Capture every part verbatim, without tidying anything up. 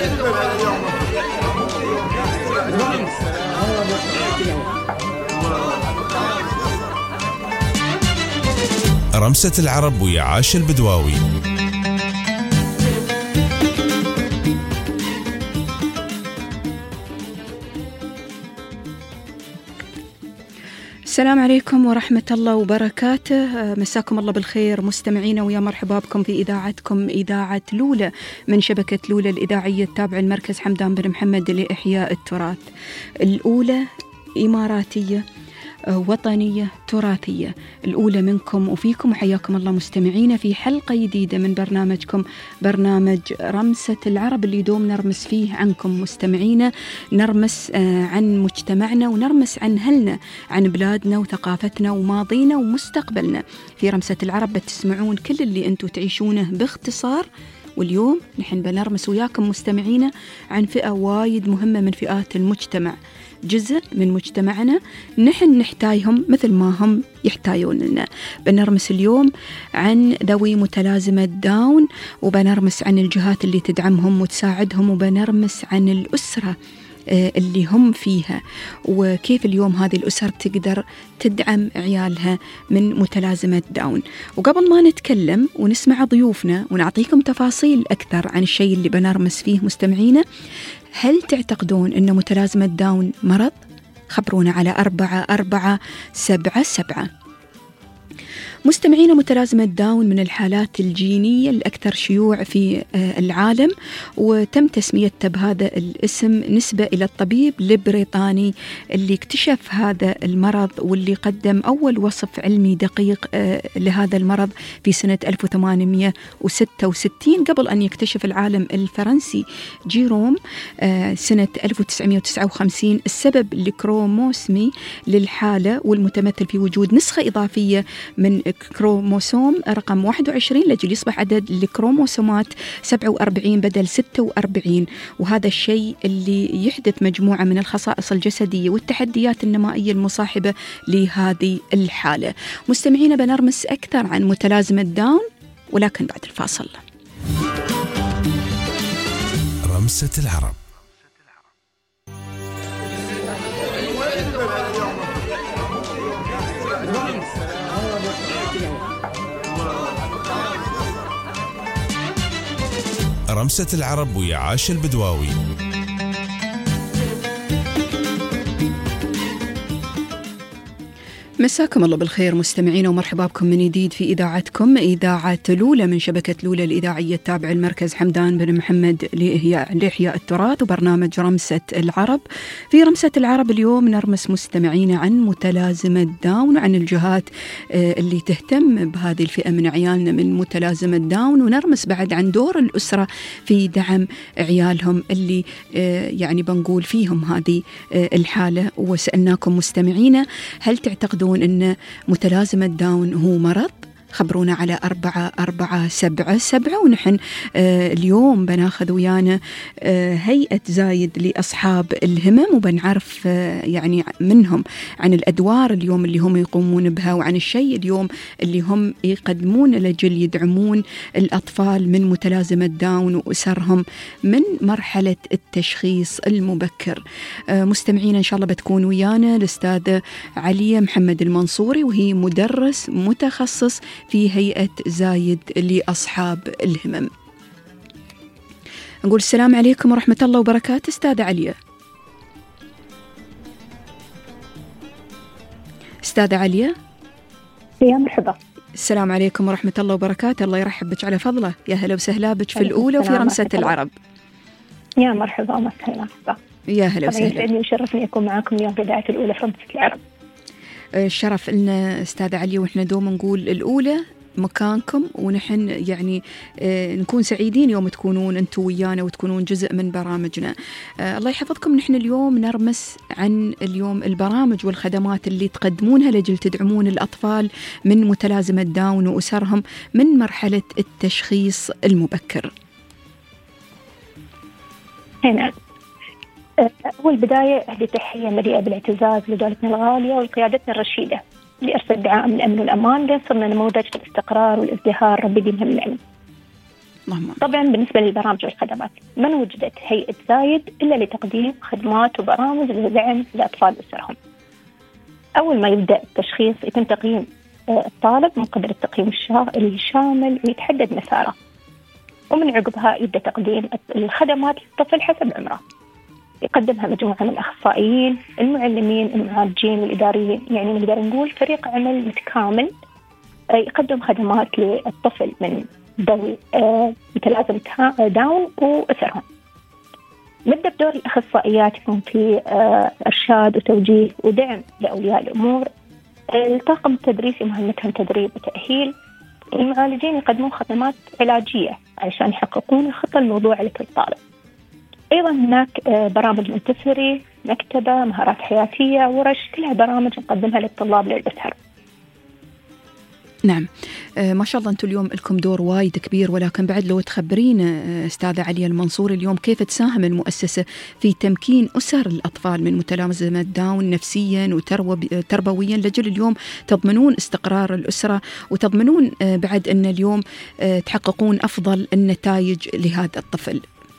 رمسة العرب ويا عاش البدواوي. السلام عليكم ورحمة الله وبركاته. مساكم الله بالخير مستمعينا، ويا مرحبا بكم في إذاعتكم إذاعة لولة من شبكة لولة الإذاعية التابعة المركز حمدان بن محمد لإحياء التراث. الأولى إماراتية وطنية تراثية، الأولى منكم وفيكم، وحياكم الله مستمعينا في حلقة جديدة من برنامجكم برنامج رمسة العرب، اللي دوم نرمس فيه عنكم مستمعينا، نرمس عن مجتمعنا ونرمس عن أهلنا، عن بلادنا وثقافتنا وماضينا ومستقبلنا. في رمسة العرب بتسمعون كل اللي أنتوا تعيشونه باختصار، واليوم نحن بنرمس وياكم مستمعينا عن فئة وايد مهمة من فئات المجتمع، جزء من مجتمعنا نحن نحتاجهم مثل ما هم يحتاجون لنا. بنرمس اليوم عن ذوي متلازمة داون، وبنرمس عن الجهات اللي تدعمهم وتساعدهم، وبنرمس عن الأسرة اللي هم فيها، وكيف اليوم هذه الأسر تقدر تدعم عيالها من متلازمة داون. وقبل ما نتكلم ونسمع ضيوفنا ونعطيكم تفاصيل أكثر عن الشيء اللي بنرمس فيه مستمعينا، هل تعتقدون أن متلازمة داون مرض؟ خبرونا على أربعة أربعة سبعة سبعة. مستمعين، متلازمة داون من الحالات الجينية الأكثر شيوع في العالم، وتم تسميتها بهذا الاسم نسبة إلى الطبيب البريطاني اللي اكتشف هذا المرض، واللي قدم أول وصف علمي دقيق لهذا المرض في سنة ألف وثمانمئة وستة وستين، قبل أن يكتشف العالم الفرنسي جيروم سنة ألف وتسعمئة وتسعة وخمسين السبب الكروموسمي للحالة، والمتمثل في وجود نسخة إضافية من كروموسوم رقم واحد وعشرين لجل يصبح عدد الكروموسومات سبعة وأربعين بدل ستة وأربعين. وهذا الشيء اللي يحدث مجموعة من الخصائص الجسدية والتحديات النمائية المصاحبة لهذه الحالة. مستمعين، بنرمس أكثر عن متلازمة داون ولكن بعد الفاصل. رمسة العرب. رمسة العرب ويا عاش البدواوي. مساكم الله بالخير مستمعين، ومرحبا بكم من جديد في إذاعتكم إذاعة لولة من شبكة لولة الإذاعية التابعة المركز حمدان بن محمد لإحياء لإحياء التراث، وبرنامج رمسة العرب. في رمسة العرب اليوم نرمس مستمعين عن متلازمة داون، وعن الجهات اللي تهتم بهذه الفئة من عيالنا من متلازمة داون، ونرمس بعد عن دور الأسرة في دعم عيالهم اللي يعني بنقول فيهم هذه الحالة. وسألناكم مستمعين، هل تعتقدون أن متلازمة داون هو مرض؟ خبرونا على أربعة أربعة سبعة سبعة. ونحن آه اليوم بناخذ ويانا آه هيئة زايد لأصحاب الهمم، وبنعرف آه يعني منهم عن الأدوار اليوم اللي هم يقومون بها، وعن الشيء اليوم اللي هم يقدمون لجل يدعمون الأطفال من متلازمة داون وأسرهم من مرحلة التشخيص المبكر. آه مستمعين، إن شاء الله بتكون ويانا الأستاذة عليا محمد المنصوري، وهي مدرس متخصص في هيئة زايد لأصحاب الهمم. نقول السلام عليكم ورحمة الله وبركاته أستاذة عليا. أستاذة عليا، يا مرحبا. السلام عليكم ورحمة الله وبركاته. الله يرحب بك على فضله. يا هلا وسهلا بك في الأولى وفي رمسة العرب. يا مرحبا ومسهلا. يا هلا وسهلا. يسعدني وشرفني أكون معكم اليوم في إذاعة الأولى في رمسة العرب. الشرف لنا أستاذة عليا، وإحنا دوما نقول الأولى مكانكم، ونحن يعني آه نكون سعيدين يوم تكونون أنتم ويانا وتكونون جزء من برامجنا. آه الله يحفظكم. نحن اليوم نرمس عن اليوم البرامج والخدمات اللي تقدمونها لجل تدعمون الأطفال من متلازمة داون وأسرهم من مرحلة التشخيص المبكر. هنا أول بداية أهدي تحية مليئة بالاعتزاز لدولتنا الغالية وقيادتنا الرشيدة لأرسل دعائم الأمن والأمان ليصرنا نموذج الاستقرار والازدهار ربي دينهم العلم. طبعا بالنسبة للبرامج والخدمات من وجدت هيئة زايد إلا لتقديم خدمات وبرامج لدعم لأطفال أسرهم. أول ما يبدأ التشخيص يتم تقييم الطالب من قبل التقييم الشامل ويتحدد مساره، ومن عقبها يبدأ تقديم الخدمات للطفل حسب عمره. يقدمها مجموعة من الأخصائيين، المعلمين، المعالجين والإداريين، يعني نقدر نقول فريق عمل متكامل يقدم خدمات للطفل من ذوي متلازمة داون وأسرهم. نبدأ بدور الأخصائيات يكون في إرشاد وتوجيه ودعم لأولياء الأمور. الطاقم التدريسي مهمتهم تدريب وتأهيل. المعالجين يقدمون خدمات علاجية علشان يحققون الخطة الموضوعة لكل طالب. أيضا هناك برامج منتسري، مكتبة، مهارات حياتية، ورش، كلها برامج نقدمها للطلاب للأسر. نعم، آه ما شاء الله أنتم اليوم لكم دور وايد كبير، ولكن بعد لو تخبرينا آه أستاذة عليا المنصوري اليوم كيف تساهم المؤسسة في تمكين أسر الأطفال من متلازمة داون نفسيا وتربويا لجل اليوم تضمنون استقرار الأسرة وتضمنون آه بعد أن اليوم آه تحققون أفضل النتائج لهذا الطفل؟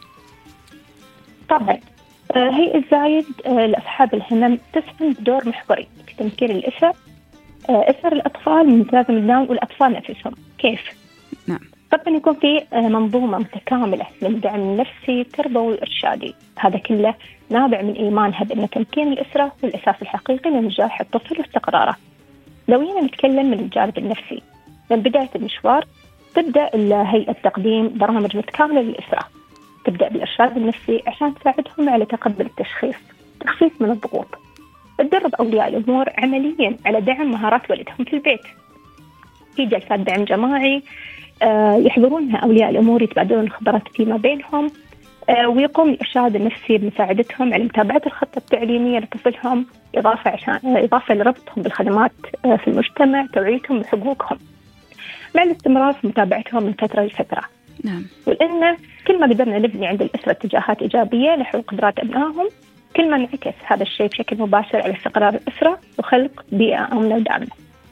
طبعا آه هيئة زايد آه لأصحاب الهمم تسهم بدور محوري في تمكين الأسر أسر الأطفال من متلازمة داون والأطفال نفسهم. كيف؟ نعم. طبعا يكون في منظومة متكاملة من الدعم النفسي التربوي والإرشادي، هذا كله نابع من إيمانها بأن تمكين الأسرة هو الأساس الحقيقي لنجاح الطفل واستقراره. لو هنا نتكلم من الجانب النفسي، من بداية المشوار تبدأ الهيئة تقديم برامج متكاملة للأسرة، تبدأ بالإرشاد النفسي عشان تساعدهم على تقبل التشخيص، تخفيف من الضغوط. تدرب أولياء الأمور عملياً على دعم مهارات ولدهم في البيت. في جلسات دعم جماعي آه يحضرونها أولياء الأمور، يتبادلون الخبرات فيما بينهم، آه ويقوم الإرشاد النفسي بمساعدتهم على متابعة الخطة التعليمية لطفلهم، إضافة عشان إضافة لربطهم بالخدمات آه في المجتمع، توعيتهم بحقوقهم، مع الاستمرار في متابعتهم من فترة لفترة. نعم. ولأن كل ما قدرنا نبني عند الأسرة اتجاهات إيجابية نحو قدرات أبنائهم، كل ما انعكس هذا الشيء بشكل مباشر على استقرار الأسرة وخلق بيئة آمنة وداعمة.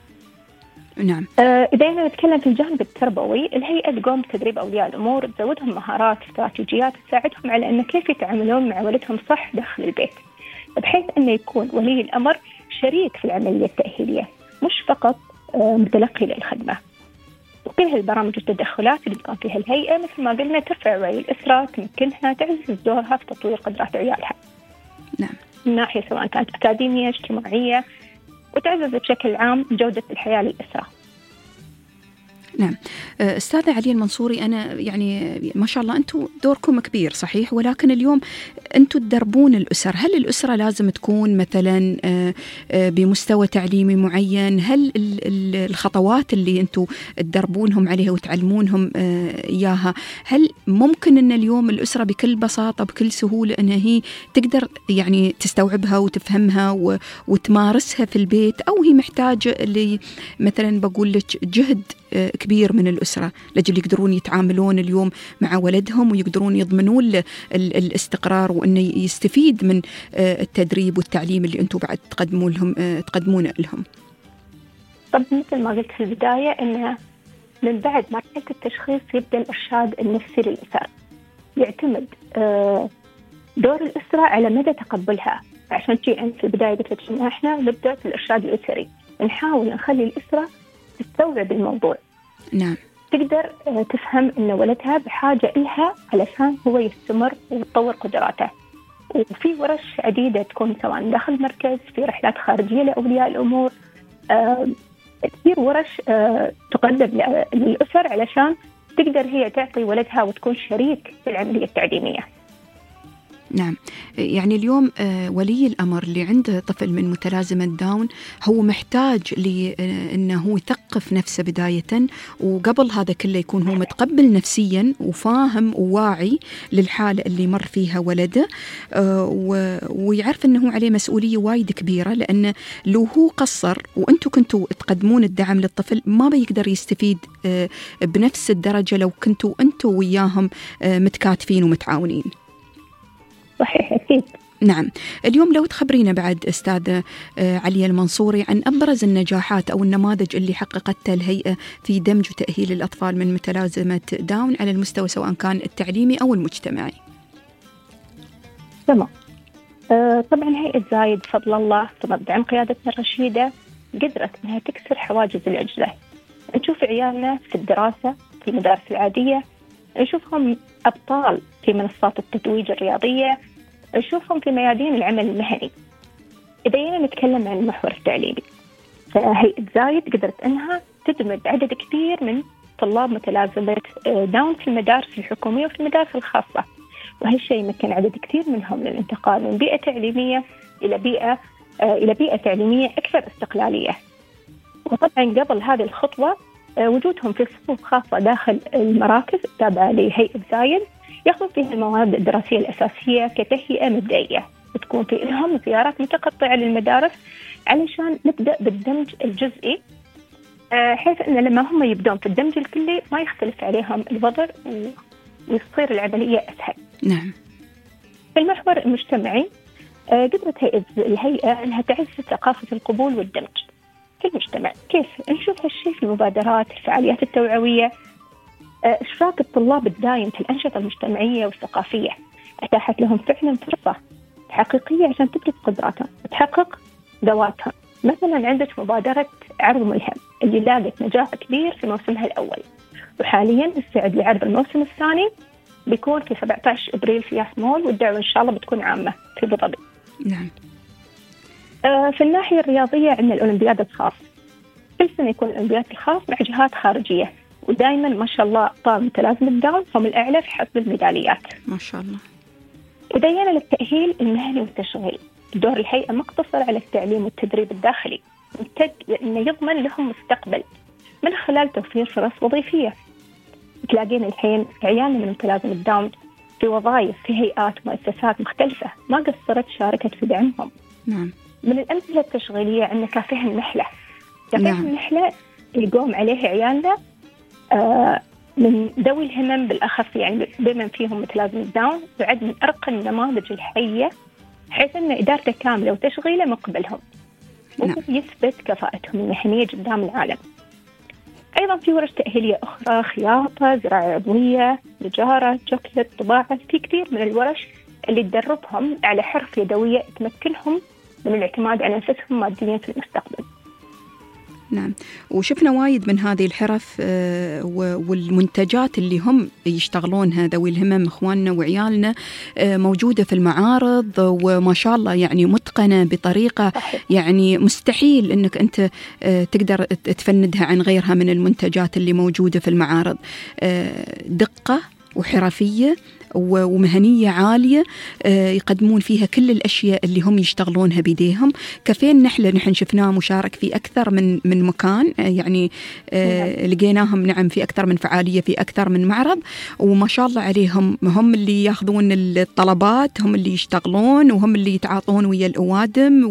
نعم. آه إذا نتكلم في الجانب التربوي، الهيئة تقوم بتدريب أولياء الأمور، تزودهم مهارات استراتيجيات تساعدهم على أن كيف يتعاملون مع ولدهم صح داخل البيت، بحيث أنه يكون ولي الأمر شريك في العملية التأهيلية مش فقط آه متلقي للخدمة. وكل هالبرامج والتدخلات اللي تقوم فيها الهيئة مثل ما قلنا ترفع وعي الأسرة، تمكنها تعزز دورها في تطوير قدرات عيالها. نعم. من ناحية سواء كانت أكاديمية اجتماعية، وتعزز بشكل عام جودة الحياة للأسرة. نعم. أستاذة عليا المنصوري، أنا يعني ما شاء الله أنتم دوركم كبير صحيح، ولكن اليوم أنتم تدربون الأسر. هل الأسرة لازم تكون مثلا بمستوى تعليمي معين؟ هل الخطوات اللي أنتم تدربونهم عليها وتعلمونهم إياها، هل ممكن أن اليوم الأسرة بكل بساطة بكل سهولة أنها هي تقدر يعني تستوعبها وتفهمها وتمارسها في البيت، أو هي محتاجة مثلا بقول لك جهد كبير من الأسرة لجل يقدرون يتعاملون اليوم مع ولدهم ويقدرون يضمنون له الاستقرار وأنه يستفيد من التدريب والتعليم اللي أنتم بعد تقدمون لهم تقدمونه لهم؟ طب مثل ما قلت في البداية، أن من بعد مرحلة التشخيص يبدأ الإرشاد النفسي للأسر، يعتمد دور الأسرة على مدى تقبلها. عشان شيء أنت في البداية قلت لك إن إحنا نبدأ في الإرشاد الأسري، نحاول نخلي الأسرة تستوعب الموضوع. نعم. تقدر تفهم أن ولدها بحاجة إلها علشان هو يستمر ويتطور قدراته. وفي ورش عديدة تكون سواء داخل المركز، في رحلات خارجية لأولياء الأمور، آه، كثير ورش آه، تقدم للأسر علشان تقدر هي تعطي ولدها وتكون شريك في العملية التعليمية. نعم. يعني اليوم ولي الأمر اللي عنده طفل من متلازمة داون هو محتاج لأنه يثقف نفسه بداية، وقبل هذا كله يكون هو متقبل نفسيا وفاهم وواعي للحالة اللي مر فيها ولده، ويعرف أنه عليه مسؤولية وايد كبيرة، لأن لو هو قصر وأنتوا كنتوا تقدمون الدعم للطفل ما بيقدر يستفيد بنفس الدرجة لو كنتوا أنتوا وياهم متكاتفين ومتعاونين. صحيح أكيد. نعم. اليوم لو تخبرينا بعد أستاذة عليا المنصوري عن أبرز النجاحات أو النماذج اللي حققتها الهيئة في دمج وتأهيل الأطفال من متلازمة داون على المستوى سواء كان التعليمي أو المجتمعي. تمام. أه طبعا هيئة زايد بفضل الله بدعم قيادتنا الرشيدة قدرت أنها تكسر حواجز العجلة. نشوف عيالنا في الدراسة في المدارس العادية، نشوفهم أبطال في منصات التتويج الرياضية، نشوفهم في ميادين العمل المهني. إذا نتكلم عن المحور التعليمي، فهيئة زايد قدرت أنها تدمج عدد كبير من طلاب متلازمة داون في المدارس الحكومية وفي المدارس الخاصة، وهالشيء يمكن عدد كثير منهم للانتقال من بيئة تعليمية إلى بيئة إلى بيئة تعليمية أكثر استقلالية. وطبعا قبل هذه الخطوة وجودهم في صفوف خاصة داخل المراكز التابعة لهيئة زايد يأخذون فيها المواد الدراسية الأساسية كتهيئة مبدئية، وتكون في لهم زيارات متقطعة للمدارس علشان نبدأ بالدمج الجزئي، حيث أن لما هم يبدون في الدمج الكلي ما يختلف عليهم الوضع ويصير العملية أسهل. نعم. في المحور المجتمعي قدرت هيئة الهيئة أنها تعزز ثقافة القبول والدمج في المجتمع. كيف؟ نشوف هالشيء في المبادرات، الفعاليات التوعوية، إشراك الطلاب الدائم في الأنشطة المجتمعية والثقافية أتاحت لهم فعلا فرصة حقيقية عشان تبرز قدراتهم وتحقق ذواتهم. مثلا عندك مبادرة عرض ملهم اللي لاقت نجاح كبير في موسمها الأول، وحاليا نستعد لعرض الموسم الثاني بيكون في سبعة عشر أبريل في ياس مول، والدعوة إن شاء الله بتكون عامة في أبو ظبي. نعم. آه في الناحية الرياضية عندنا الأولمبياد الخاص، كل سنة يكون الأولمبياد الخاص مع جهات خارجية، ودائما ما شاء الله أبطال متلازمة داون هم الأعلى في حصد الميداليات ما شاء الله. ودينا للتأهيل المهني والتشغيل، دور الهيئة مقتصر على التعليم والتدريب الداخلي، ممتد لأنه يضمن لهم مستقبل من خلال توفير فرص وظيفية. تلاقين الحين عيالنا من متلازمة داون في وظائف في هيئات ومؤسسات مختلفة ما قصرت شاركت في دعمهم. نعم. من الأمثلة التشغيلية عندنا كافيه النحلة. كافيه نعم. النحلة يقوم عليه عيالنا آه من ذوي الهمم بالأخص، يعني بمن فيهم متلازمة داون، يعد من أرقى النماذج الحية حيث أن إدارته كاملة وتشغيله من قبلهم. نعم. يثبت كفاءتهم المهنية قدام العالم. أيضا في ورش تأهيلية أخرى، خياطة، زراعة عضوية، نجارة، شوكلت، طباعة، في كثير من الورش اللي تدربهم على حرف يدوية تمكنهم من الاعتماد على أنفسهم ماديا في المستقبل. نعم. وشفنا وايد من هذه الحرف والمنتجات اللي هم يشتغلونها ذوي الهمم إخواننا وعيالنا موجودة في المعارض، وما شاء الله يعني متقنة بطريقة يعني مستحيل أنك أنت تقدر تفندها عن غيرها من المنتجات اللي موجودة في المعارض. دقة وحرفية ومهنية عالية يقدمون فيها كل الأشياء اللي هم يشتغلونها بيديهم. كافيه النحلة نحن شفناه مشارك في أكثر من من مكان، يعني لقيناهم نعم في أكثر من فعالية في أكثر من معرض، وما شاء الله عليهم، هم اللي ياخذون الطلبات، هم اللي يشتغلون، وهم اللي يتعاطون ويا الأوادم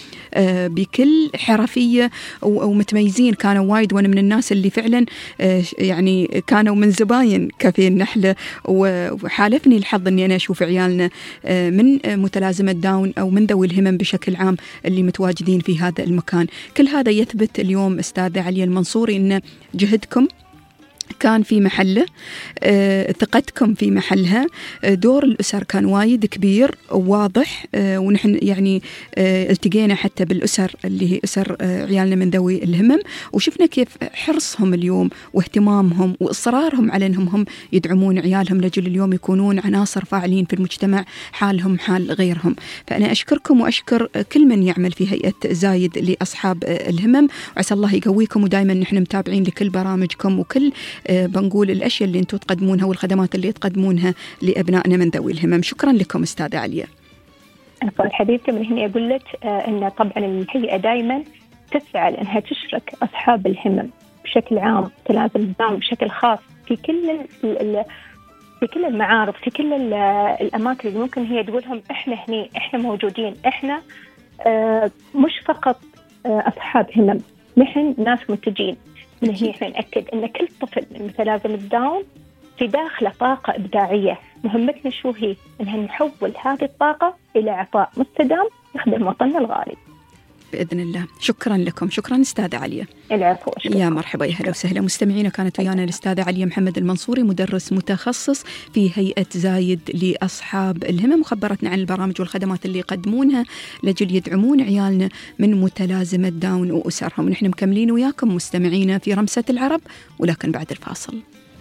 وبكل حرفية ومتميزين. كانوا وايد، وأنا من الناس اللي فعلا يعني كانوا من زباين كافيه النحلة، وحالة حالفني الحظ أني أنا أشوف عيالنا من متلازمة داون أو من ذوي الهمم بشكل عام اللي متواجدين في هذا المكان. كل هذا يثبت اليوم أستاذة عليا المنصوري أن جهدكم كان في محله، آه، ثقتكم في محلها، آه، دور الأسر كان وايد كبير وواضح، آه، ونحن يعني آه، التقينا حتى بالأسر اللي هي أسر آه، عيالنا من ذوي الهمم، وشفنا كيف حرصهم اليوم واهتمامهم وإصرارهم على أنهم هم يدعمون عيالهم لجل اليوم يكونون عناصر فاعلين في المجتمع حالهم حال غيرهم. فأنا أشكركم وأشكر كل من يعمل في هيئة زايد لأصحاب آه، الهمم، وعسى الله يقويكم، ودائما نحن متابعين لكل برامجكم وكل أه بنقول الأشياء اللي أنتم تقدمونها والخدمات اللي تقدمونها لأبنائنا من ذوي الهمم. شكرا لكم أستاذة عليا. أنا حبيبتي من هنا أقول لك أه أن طبعا الهيئة دائما تسعى لأنها تشرك أصحاب الهمم بشكل عام، تلازم الدعم بشكل خاص في كل ال في كل المعارض، في كل الأماكن اللي ممكن هي تقولهم إحنا هني، إحنا موجودين، إحنا أه مش فقط أه أصحاب همم، نحن ناس منتجين. من هنا احنا نأكد أن كل طفل من متلازمة داون في داخله طاقة إبداعية. مهمتنا شو هي؟ إنها نحول هذه الطاقة إلى عطاء مستدام يخدم وطننا الغالي بإذن الله. شكرا لكم. شكرا أستاذة عليا. العفو. يا مرحبا، يا هلا وسهلا. مستمعينا، كانت ويانا الأستاذة عليا محمد المنصوري، مدرس متخصص في هيئة زايد لأصحاب الهمم، وخبرتنا عن البرامج والخدمات اللي يقدمونها لجل يدعمون عيالنا من متلازمة داون وأسرهم. ونحن مكملين وياكم مستمعينا في رمسة العرب، ولكن بعد الفاصل.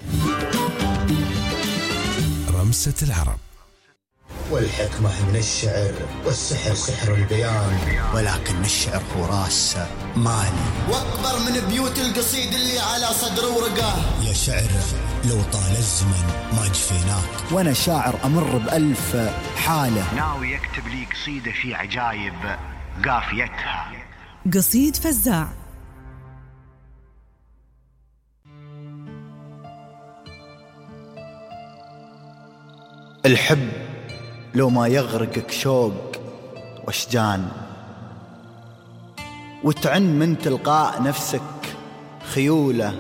رمسة العرب. والحكمة من الشعر والسحر سحر البيان، ولكن الشعر هو راس مالي واكبر من بيوت القصيد اللي على صدر ورقه. يا شعر لو طال الزمن ما جفيناك، وانا شاعر امر بألف حالة، ناوي يكتب لي قصيدة في عجايب قافيتها. قصيد فزاع. الحب لو ما يغرقك شوق واشجان، وتعن من تلقاء نفسك خيولة،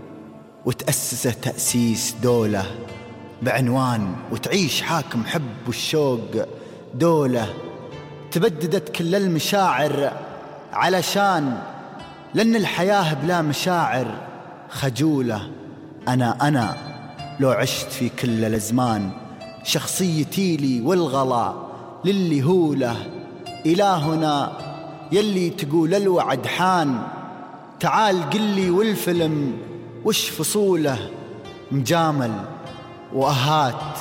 وتأسس تأسيس دولة بعنوان، وتعيش حاكم حب والشوق دولة. تبددت كل المشاعر علشان، لأن الحياة بلا مشاعر خجولة. أنا أنا لو عشت في كل الأزمان، شخصيتي لي والغلا للي هوله. إلهنا يلي تقول الوعد حان، تعال قلي والفيلم وش فصوله. مجامل وأهات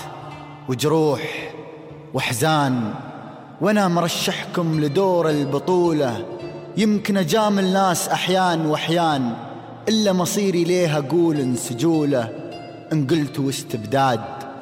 وجروح وحزان، وانا مرشحكم لدور البطولة. يمكن أجامل ناس أحيان وأحيان، إلا مصيري ليها قول انسجولة. إن قلت واستبداد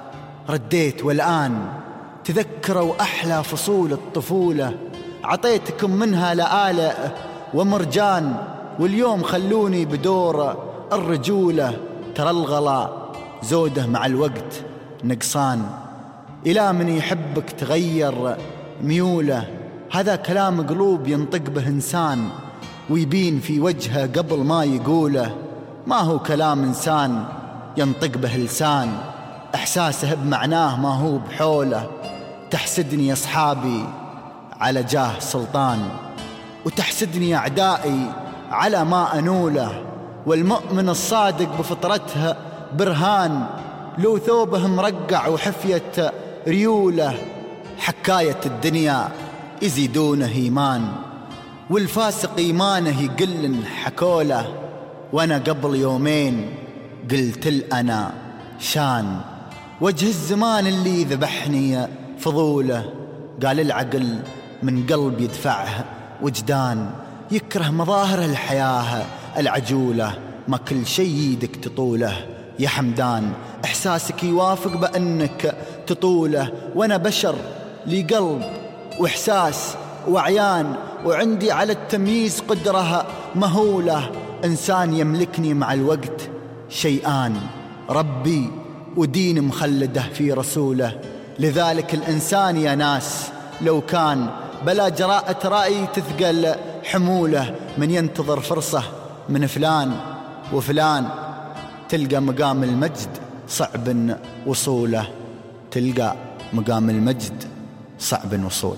رديت، والآن تذكروا أحلى فصول الطفولة. عطيتكم منها لآلئ ومرجان، واليوم خلوني بدور الرجولة. ترى الغلا زوده مع الوقت نقصان، إلى من يحبك تغير ميوله. هذا كلام قلوب ينطق به إنسان، ويبين في وجهه قبل ما يقوله. ما هو كلام إنسان ينطق به لسان، إحساسه بمعناه ما هو بحوله. تحسدني يا أصحابي على جاه سلطان، وتحسدني أعدائي على ما أنوله. والمؤمن الصادق بفطرته برهان، لو ثوبه مرقع وحفية ريوله. حكاية الدنيا يزيدونه إيمان، والفاسق إيمانه يقل حكوله. وأنا قبل يومين قلت الأنا شان، وجه الزمان اللي ذبحني فضوله. قال العقل من قلب يدفعه وجدان، يكره مظاهر الحياة العجولة. ما كل شي يدك تطوله يا حمدان، إحساسك يوافق بأنك تطوله. وأنا بشر لي قلب وإحساس وعيان، وعندي على التمييز قدرة مهولة. إنسان يملكني مع الوقت شيئان، ربي ودين مخلده في رسوله. لذلك الإنسان يا ناس لو كان بلا جراءة رأي تثقل حموله. من ينتظر فرصة من فلان وفلان، تلقى مقام المجد صعب وصوله. تلقى مقام المجد صعب وصوله.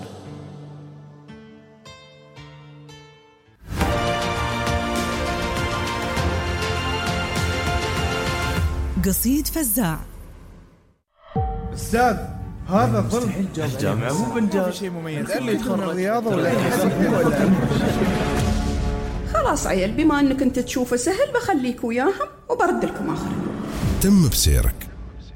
قصيد فزاع. أستاذ هذا ظلم، الجامعة مو بنجاز، شيء مميز اللي يدخل الرياضة ولا خلاص عيل، بما أنك أنت تشوفه سهل بخليك وياهم وبرد لكم آخر. تم بسيرك.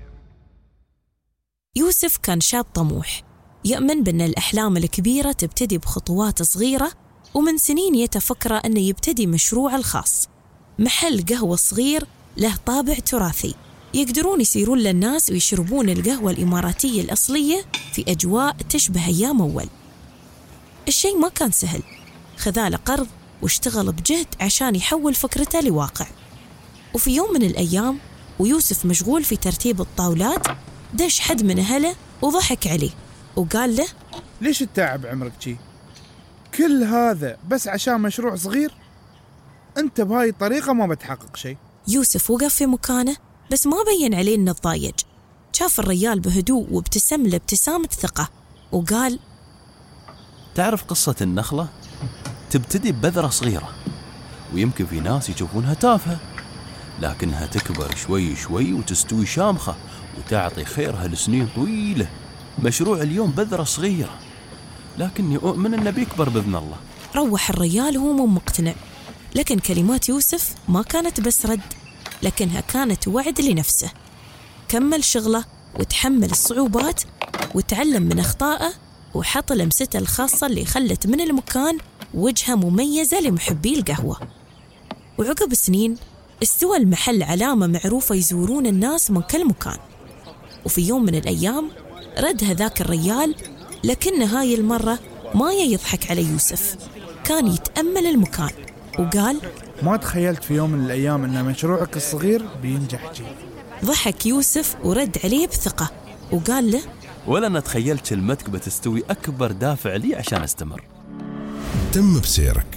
يوسف كان شاب طموح، يؤمن بأن الأحلام الكبيرة تبتدي بخطوات صغيرة، ومن سنين يتفكر أنه يبتدي مشروع الخاص، محل قهوة صغير له طابع تراثي، يقدرون يسيرون للناس ويشربون القهوة الإماراتية الأصلية في أجواء تشبه أيام أول. الشيء ما كان سهل، خذاله قرض واشتغل بجهد عشان يحول فكرته لواقع. وفي يوم من الأيام ويوسف مشغول في ترتيب الطاولات، دش حد من أهله وضحك عليه وقال له: ليش التعب عمرك شي؟ كل هذا بس عشان مشروع صغير؟ أنت بهاي الطريقة ما بتحقق شيء. يوسف وقف في مكانه بس ما بين عليه إنه ضايج. شاف الرجال بهدوء وابتسم له ابتسامة ثقة وقال: تعرف قصة النخلة؟ تبتدي ببذرة صغيرة، ويمكن في ناس يشوفونها تافهة، لكنها تكبر شوي شوي وتستوي شامخة وتعطي خيرها لسنين طويلة. مشروع اليوم بذرة صغيرة، لكني أؤمن أنه بيكبر بإذن الله. روح الرجال وهو مو مقتنع، لكن كلمات يوسف ما كانت بس رد، لكنها كانت وعد لنفسه. كمل شغله وتحمل الصعوبات وتعلم من أخطائه، وحط لمسته الخاصة اللي خلت من المكان وجهة مميزة لمحبي القهوة. وعقب سنين استوى المحل علامة معروفة يزورون الناس من كل مكان. وفي يوم من الأيام رد هذاك الرجال، لكن هاي المرة ما يضحك على يوسف، كان يتأمل المكان وقال: ما تخيلت في يوم من الأيام أن مشروعك الصغير بينجح جي. ضحك يوسف ورد عليه بثقة وقال له: ولا أنا تخيلت كلمتك بتستوي أكبر دافع لي عشان أستمر. تم بسيرك.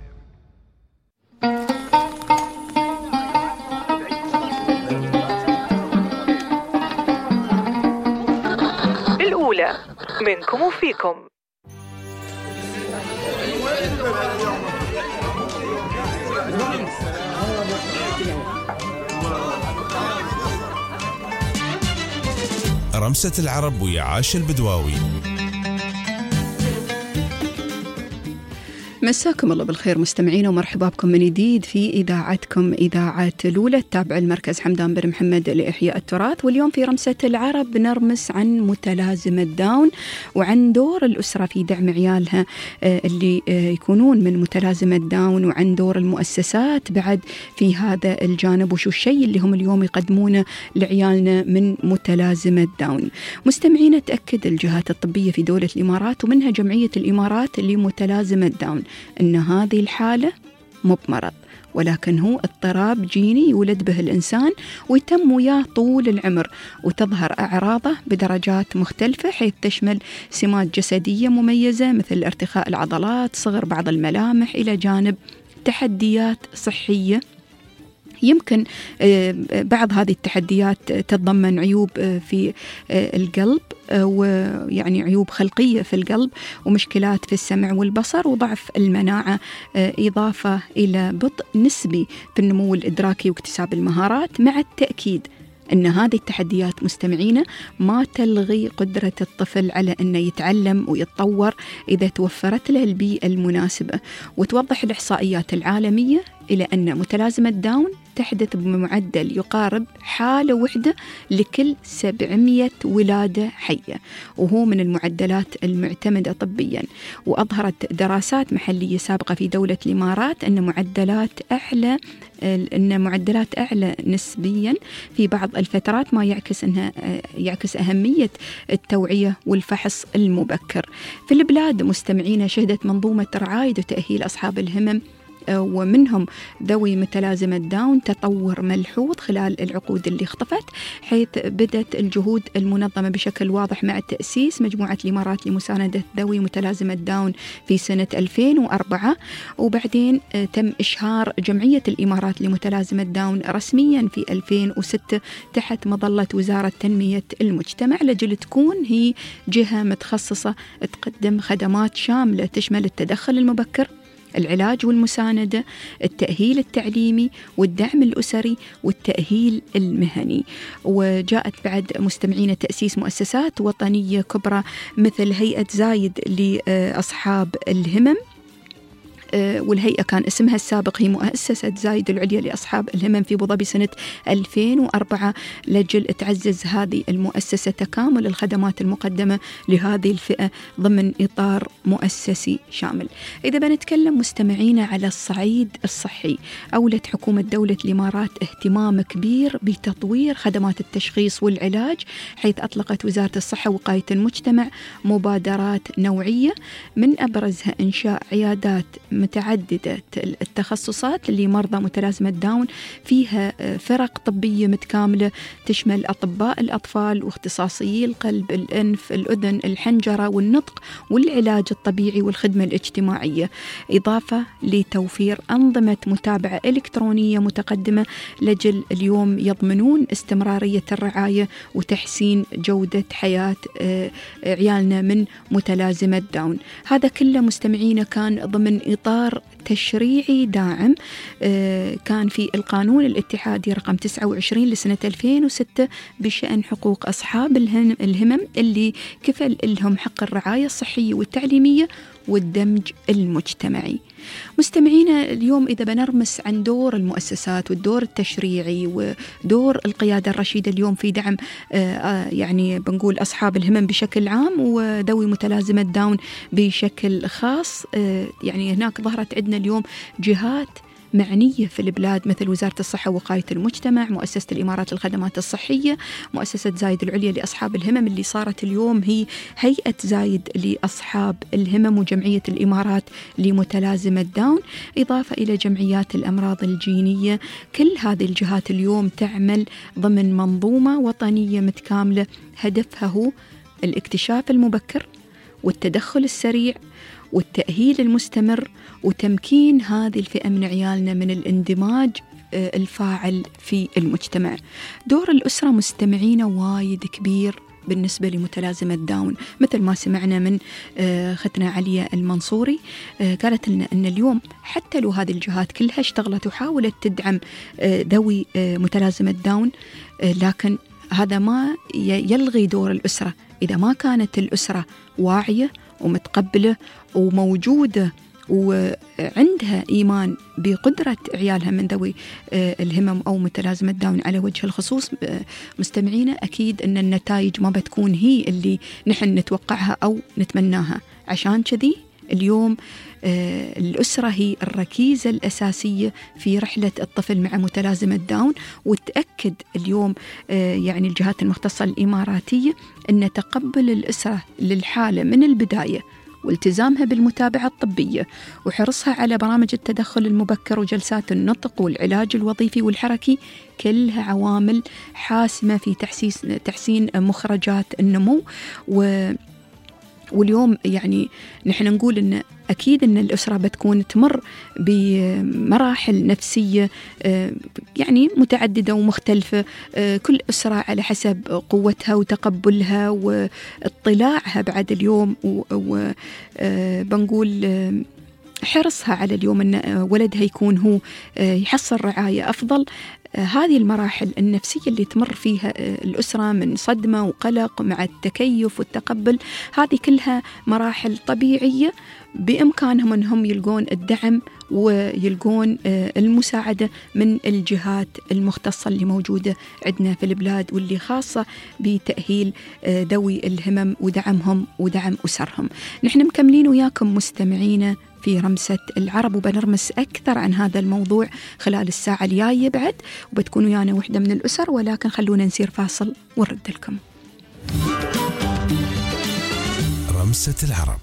الأولى منكم وفيكم. رمسة العرب ويا عاش البدواوي. مساكم الله بالخير مستمعين، ومرحبا بكم من جديد في إذاعتكم إذاعة لولة التابعة المركز حمدان بن محمد لإحياء التراث. واليوم في رمسة العرب نرمس عن متلازمة داون وعن دور الأسرة في دعم عيالها اللي يكونون من متلازمة داون، وعن دور المؤسسات بعد في هذا الجانب، وشو الشيء اللي هم اليوم يقدمونه لعيالنا من متلازمة داون. مستمعين، تأكد الجهات الطبية في دولة الإمارات ومنها جمعية الإمارات لمتلازمة داون أن هذه الحالة مو بمرض، ولكن هو اضطراب جيني يولد به الإنسان ويتم وياه طول العمر، وتظهر أعراضه بدرجات مختلفة، حيث تشمل سمات جسدية مميزة مثل ارتخاء العضلات، صغر بعض الملامح، إلى جانب تحديات صحية. يمكن بعض هذه التحديات تتضمن عيوب في القلب، ويعني عيوب خلقية في القلب، ومشكلات في السمع والبصر، وضعف المناعة، إضافة إلى بطء نسبي في النمو الإدراكي واكتساب المهارات. مع التأكيد أن هذه التحديات مستمعين ما تلغي قدرة الطفل على أنه يتعلم ويتطور إذا توفرت له البيئة المناسبة. وتوضح الإحصائيات العالمية إلى أن متلازمة داون تحدث بمعدل يقارب حالة واحدة لكل سبعمية ولادة حية، وهو من المعدلات المعتمدة طبيا. وأظهرت دراسات محلية سابقة في دولة الإمارات أن معدلات أعلى أن معدلات أعلى نسبيا في بعض الفترات، ما يعكس أنها يعكس أهمية التوعية والفحص المبكر. في البلاد مستمعين شهدت منظومة رعاية وتأهيل أصحاب الهمم ومنهم ذوي متلازمة داون تطور ملحوظ خلال العقود اللي اختفت، حيث بدأت الجهود المنظمة بشكل واضح مع تأسيس مجموعة الإمارات لمساندة ذوي متلازمة داون في سنة ألفين وأربعة، وبعدين تم إشهار جمعية الإمارات لمتلازمة داون رسميا في ألفين وستة تحت مظلة وزارة تنمية المجتمع، لجل تكون هي جهة متخصصة تقدم خدمات شاملة تشمل التدخل المبكر، العلاج والمساندة، التأهيل التعليمي والدعم الأسري والتأهيل المهني. وجاءت بعد مستمعين تأسيس مؤسسات وطنية كبرى مثل هيئة زايد لأصحاب الهمم، والهيئة كان اسمها السابق هي مؤسسة زايد العليا لأصحاب الهمم في أبوظبي سنة ألفين وأربعة، لجل تعزز هذه المؤسسة تكامل الخدمات المقدمة لهذه الفئة ضمن إطار مؤسسي شامل. إذا بنتكلم مستمعين على الصعيد الصحي، أولت حكومة دولة الإمارات اهتمام كبير بتطوير خدمات التشخيص والعلاج، حيث أطلقت وزارة الصحة ووقاية المجتمع مبادرات نوعية، من أبرزها إنشاء عيادات متعددة التخصصات لمرضى متلازمة داون، فيها فرق طبية متكاملة تشمل أطباء الأطفال واختصاصيي القلب، الأنف، الأذن، الحنجرة والنطق والعلاج الطبيعي والخدمة الاجتماعية، إضافة لتوفير أنظمة متابعة إلكترونية متقدمة لجل اليوم يضمنون استمرارية الرعاية وتحسين جودة حياة عيالنا من متلازمة داون. هذا كله مستمعينا كان ضمن إطار تشريعي داعم كان في القانون الاتحادي رقم تسعة وعشرين لسنة ألفين وستة بشأن حقوق أصحاب الهمم اللي كفل لهم حق الرعاية الصحية والتعليمية والدمج المجتمعي. مستمعينا اليوم إذا بنرمس عن دور المؤسسات والدور التشريعي ودور القيادة الرشيدة اليوم في دعم يعني بنقول أصحاب الهمم بشكل عام وذوي متلازمة داون بشكل خاص، يعني هناك ظهرت عندنا اليوم جهات معنية في البلاد مثل وزارة الصحة ووقاية المجتمع، مؤسسة الإمارات للخدمات الصحية، مؤسسة زايد العليا لأصحاب الهمم اللي صارت اليوم هي هيئة زايد لأصحاب الهمم، وجمعية الإمارات لمتلازمة داون، إضافة إلى جمعيات الأمراض الجينية. كل هذه الجهات اليوم تعمل ضمن منظومة وطنية متكاملة هدفها هو الاكتشاف المبكر والتدخل السريع والتأهيل المستمر وتمكين هذه الفئة من عيالنا من الاندماج الفاعل في المجتمع. دور الأسرة مستمعين وايد كبير بالنسبة لمتلازمة داون، مثل ما سمعنا من ختنا عليا المنصوري قالت لنا أن اليوم حتى لو هذه الجهات كلها اشتغلت وحاولت تدعم ذوي متلازمة داون، لكن هذا ما يلغي دور الأسرة. إذا ما كانت الأسرة واعية ومتقبلة وموجودة وعندها إيمان بقدرة عيالها من ذوي الهمم أو متلازمة داون على وجه الخصوص، مستمعينا أكيد أن النتائج ما بتكون هي اللي نحن نتوقعها أو نتمناها. عشان كذي اليوم الأسرة هي الركيزة الأساسية في رحلة الطفل مع متلازمة داون، وتأكد اليوم يعني الجهات المختصة الإماراتية أن تقبل الأسرة للحالة من البداية والتزامها بالمتابعة الطبية وحرصها على برامج التدخل المبكر وجلسات النطق والعلاج الوظيفي والحركي كلها عوامل حاسمة في تحسيس تحسين مخرجات النمو. و واليوم يعني نحن نقول إن أكيد إن الأسرة بتكون تمر بمراحل نفسية يعني متعددة ومختلفة، كل أسرة على حسب قوتها وتقبلها واطلاعها بعد اليوم، وبنقول حرصها على اليوم أن ولدها يكون هو يحصل رعاية أفضل. هذه المراحل النفسية اللي تمر فيها الأسرة من صدمة وقلق مع التكيف والتقبل، هذه كلها مراحل طبيعية بإمكانهم أنهم يلقون الدعم ويلقون المساعدة من الجهات المختصة اللي موجودة عندنا في البلاد واللي خاصة بتأهيل ذوي الهمم ودعمهم ودعم أسرهم. نحن مكملين وياكم مستمعينا في رمسة العرب، وبنرمس أكثر عن هذا الموضوع خلال الساعة الجاية بعد، وبتكون ويانا وحدة من الأسر، ولكن خلونا نسير فاصل ونرد لكم. رمسة العرب.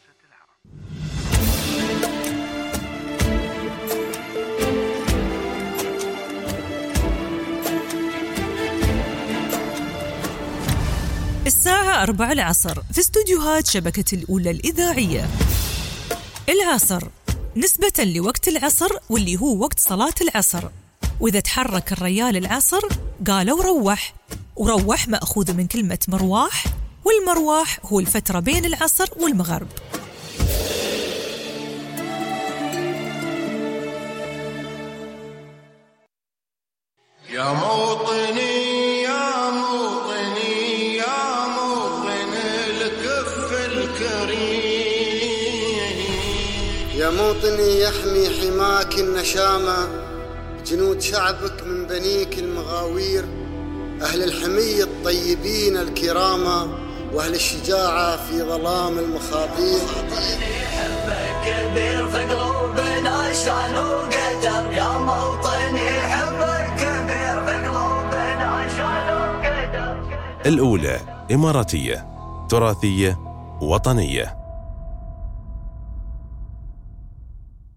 الساعة أربع العصر في استوديوهات شبكة الأولى الإذاعية. العصر نسبة لوقت العصر واللي هو وقت صلاة العصر، وإذا تحرك الريال العصر قالوا روح، وروح مأخوذ من كلمة مرواح، والمرواح هو الفترة بين العصر والمغرب. يا موطني يا موطني يا موطن الكف الكريم، يا موطني يحمي حماك النشامة جنود شعبك من بنيك المغاوير، أهل الحمية الطيبين الكرامة وأهل الشجاعة في ظلام المخاطير. حبك كبير في قلوبنا شان وقدر، يا موطني حبك كبير في قلوبنا شان وقدر. الأولى إماراتية تراثية وطنية.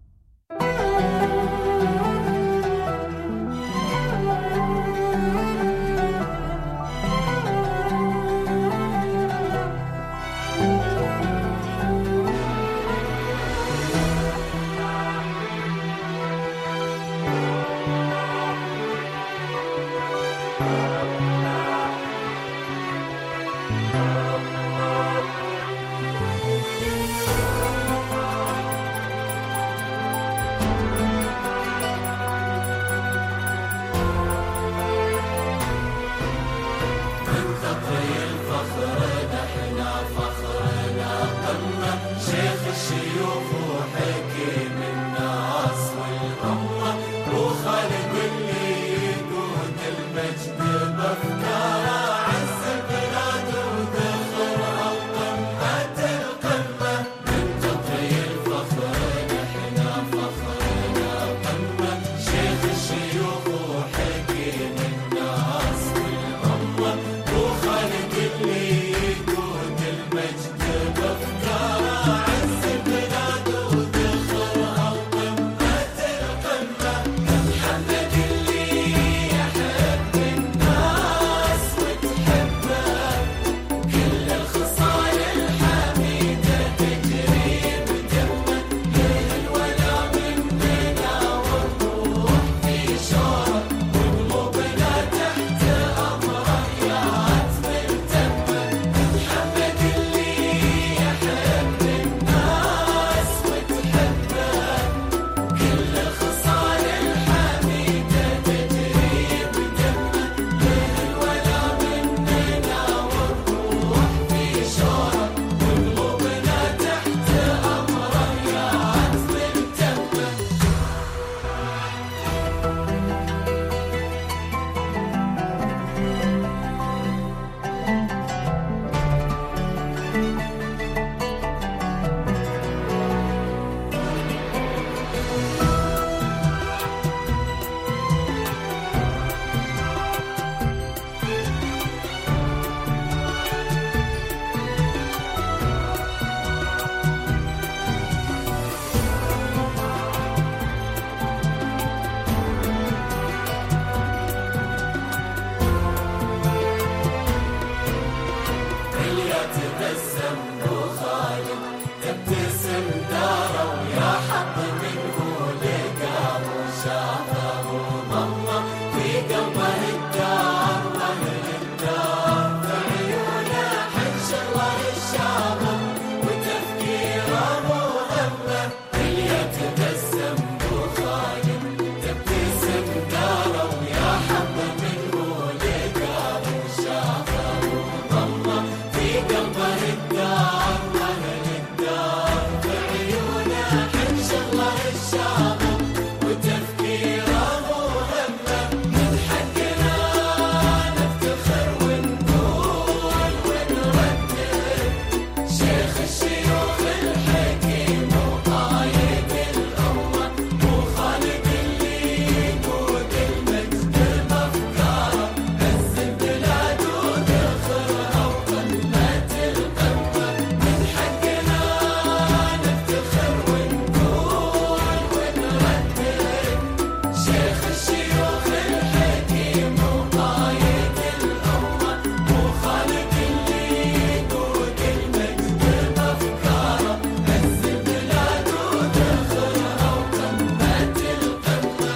تبسم وخايف تبتسم داره ويا حظ منه لقاه وشافه وضمه في قلبه الدار واهل الدار بعيونه حج الله الشامه وتفكيره وهمه اللي تبسم وخايف تبتسم داره ويا حظ منه لقاه وشافه وضمه في قلبه الدار واهل الدار بعيونه حج الله الشامه وتفكيره وهمه من حقنا نفتخر ونقول ونردد شيخ الشيوخ الحكيم وقايد الأمة وخالد اللي يقود المجد بأفكاره عز البلاد ودخلها وقمة القمة من حقنا نفتخر ونقول ونردد شيخ الشيوخ الحكيم وقايد الأمة وخالد اللي يقود المجد بأفكاره عز البلاد ودخلها وقمة القمة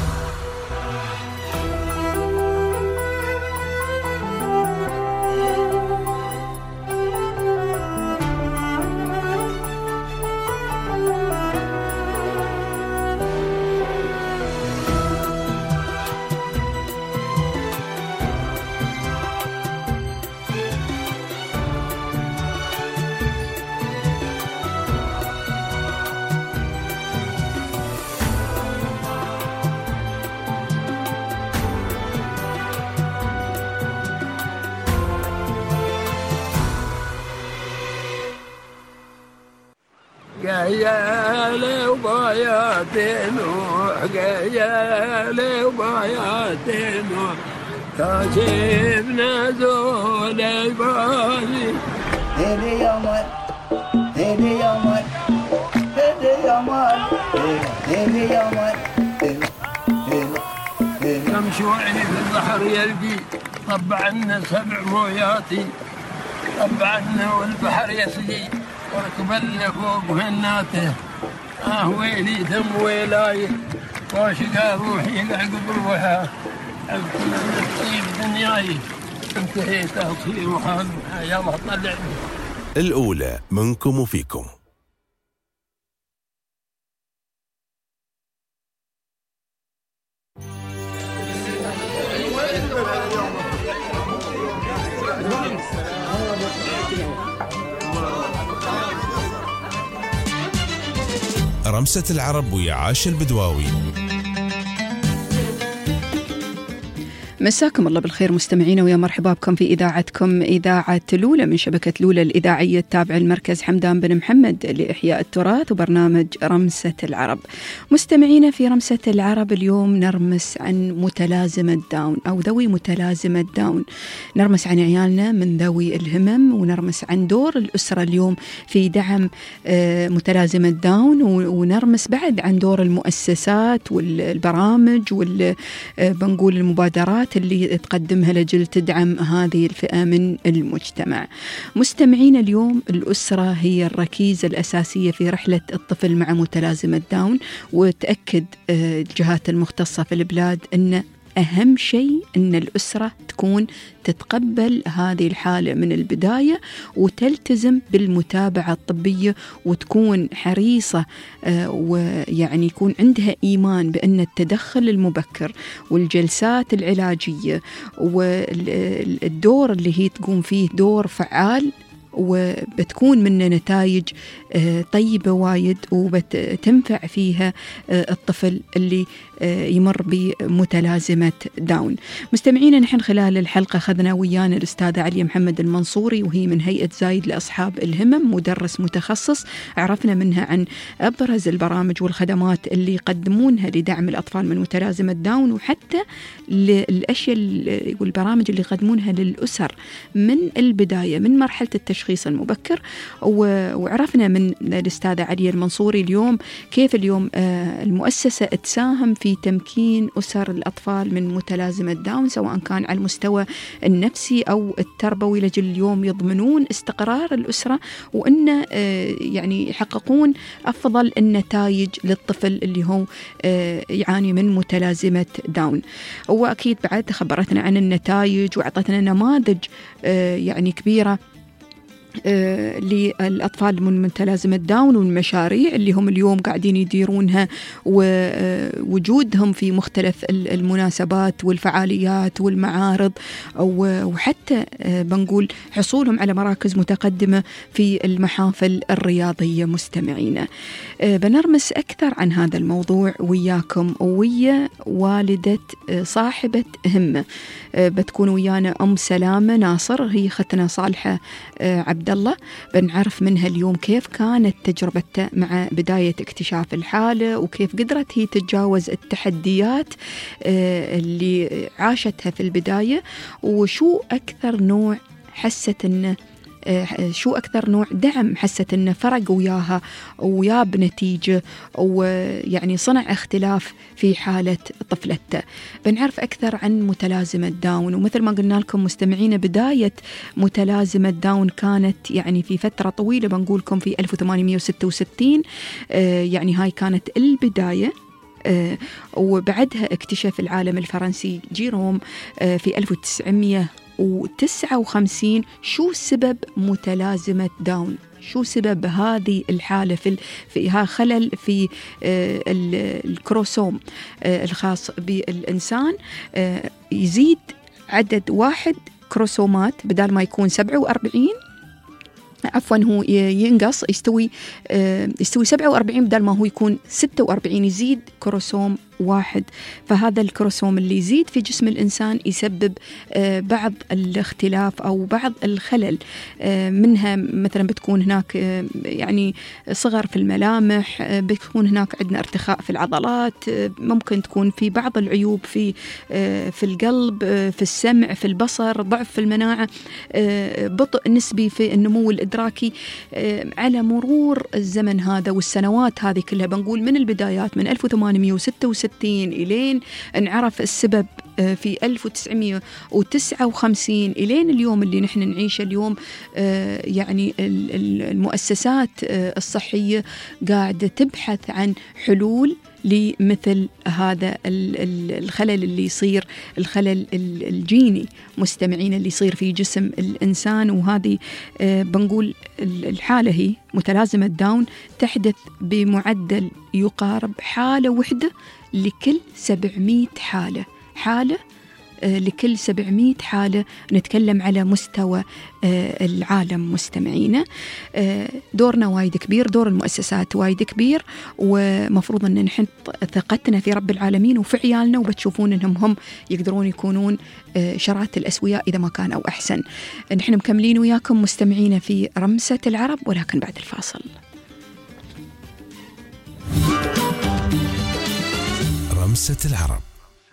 قيالي وبايات نوح قيالي وبايات نوح كاشف نزول البالي هدي يا مر هدي يا مر هدي يا مر هدي يا مر يمشي وعيني في البحر يلقي طب عنا سبع موياتي طب عنا والبحر يسقي وركب فوق هناته آه ويلي ثم ويلاي واشقى روحي يعقب روحها أبكي من تصيب دنياي انتهيت أصير وحال يلا طلع الأولى منكم وفيكم. رمسة العرب ويا عاش البدواوي. مساكم الله بالخير مستمعينا ويا مرحبا بكم في إذاعتكم إذاعة لولة من شبكة لولة الإذاعية التابعة للمركز حمدان بن محمد لإحياء التراث وبرنامج رمسة العرب. مستمعينا في رمسة العرب اليوم نرمس عن متلازمة داون أو ذوي متلازمة داون، نرمس عن عيالنا من ذوي الهمم، ونرمس عن دور الأسرة اليوم في دعم متلازمة داون، ونرمس بعد عن دور المؤسسات والبرامج والبنقول المبادرات اللي تقدمها لجل تدعم هذه الفئة من المجتمع. مستمعين اليوم الأسرة هي الركيزة الأساسية في رحلة الطفل مع متلازمة داون، وتأكد الجهات المختصة في البلاد أن أهم شيء أن الأسرة تكون تتقبل هذه الحالة من البداية وتلتزم بالمتابعة الطبية وتكون حريصة ويعني يكون عندها إيمان بأن التدخل المبكر والجلسات العلاجية والدور اللي هي تقوم فيه دور فعال وبتكون منه نتائج طيبة وايد وبتنفع فيها الطفل اللي يمر بمتلازمة داون. مستمعينا نحن خلال الحلقة خذنا ويانا الأستاذة عليا محمد المنصوري، وهي من هيئة زايد لأصحاب الهمم، مدرس متخصص. عرفنا منها عن أبرز البرامج والخدمات اللي يقدمونها لدعم الأطفال من متلازمة داون، وحتى الأشياء والبرامج اللي يقدمونها للأسر من البداية، من مرحلة التشخيص التشخيص المبكر. وعرفنا من الأستاذة عليا المنصوري اليوم كيف اليوم المؤسسة تساهم في تمكين أسر الأطفال من متلازمة داون، سواء كان على المستوى النفسي أو التربوي، لجل اليوم يضمنون استقرار الأسرة وأن يعني يحققون أفضل النتائج للطفل اللي هو يعاني من متلازمة داون. وأكيد بعد خبرتنا عن النتائج وأعطتنا نماذج يعني كبيرة آه للأطفال من متلازمة داون والمشاريع اللي هم اليوم قاعدين يديرونها ووجودهم في مختلف المناسبات والفعاليات والمعارض، وحتى آه بنقول حصولهم على مراكز متقدمة في المحافل الرياضية. مستمعينا آه بنرمس أكثر عن هذا الموضوع وياكم ويا والدة آه صاحبة همة، آه بتكون ويانا أم سلامة ناصر، هي ختنا صالحة آه عبد الله. بنعرف منها اليوم كيف كانت تجربتها مع بداية اكتشاف الحالة وكيف قدرت هي تتجاوز التحديات اللي عاشتها في البداية، وشو أكثر نوع حست إنه شو أكثر نوع دعم حست إنه فرق وياها وياب نتيجة ويعني صنع اختلاف في حالة طفلته. بنعرف أكثر عن متلازمة داون، ومثل ما قلنا لكم مستمعين بداية متلازمة داون كانت يعني في فترة طويلة، بنقولكم في ألف وثمانمئة وستة وستين، يعني هاي كانت البداية. آه وبعدها اكتشف العالم الفرنسي جيروم آه في ألف وتسعمئة وتسعة وخمسين شو سبب متلازمة داون، شو سبب هذه الحالة في فيها خلل في آه الكروموسوم آه الخاص بالإنسان، آه يزيد عدد واحد كروموسومات بدل ما يكون سبعة وأربعين، عفوا هو ينقص يستوي يستوي سبعة وأربعين بدل ما هو يكون ستة وأربعين، يزيد كروموسوم واحد. فهذا الكروموسوم اللي يزيد في جسم الإنسان يسبب بعض الاختلاف أو بعض الخلل، منها مثلا بتكون هناك يعني صغر في الملامح، بتكون هناك عندنا ارتخاء في العضلات، ممكن تكون في بعض العيوب في في القلب، في السمع، في البصر، ضعف في المناعة، بطء نسبي في النمو الإدراكي. على مرور الزمن هذا والسنوات هذه كلها، بنقول من البدايات من ألف وثمانمئة وستة وستين إلين انعرف السبب في ألف وتسعمئة وتسعة وخمسين إلين اليوم اللي نحن نعيشه اليوم، يعني المؤسسات الصحية قاعدة تبحث عن حلول لمثل هذا الخلل اللي يصير، الخلل الجيني مستمعين اللي يصير في جسم الإنسان. وهذه بنقول الحالة هي متلازمة داون تحدث بمعدل يقارب حالة وحدة لكل سبعمئة حالة، حالة لكل سبعمئة حالة نتكلم على مستوى العالم. مستمعينا دورنا وايد كبير، دور المؤسسات وايد كبير، ومفروض أن نحط ثقتنا في رب العالمين وفي عيالنا، وبتشوفون أنهم هم يقدرون يكونون شرات الأسوياء إذا ما كان أو أحسن. نحن مكملين وياكم مستمعينا في رمسة العرب، ولكن بعد الفاصل. رمسة العرب.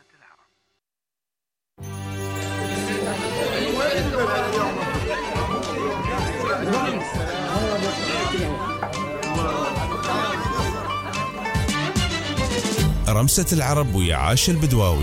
رمسة العرب ويا عاشر البدواوي.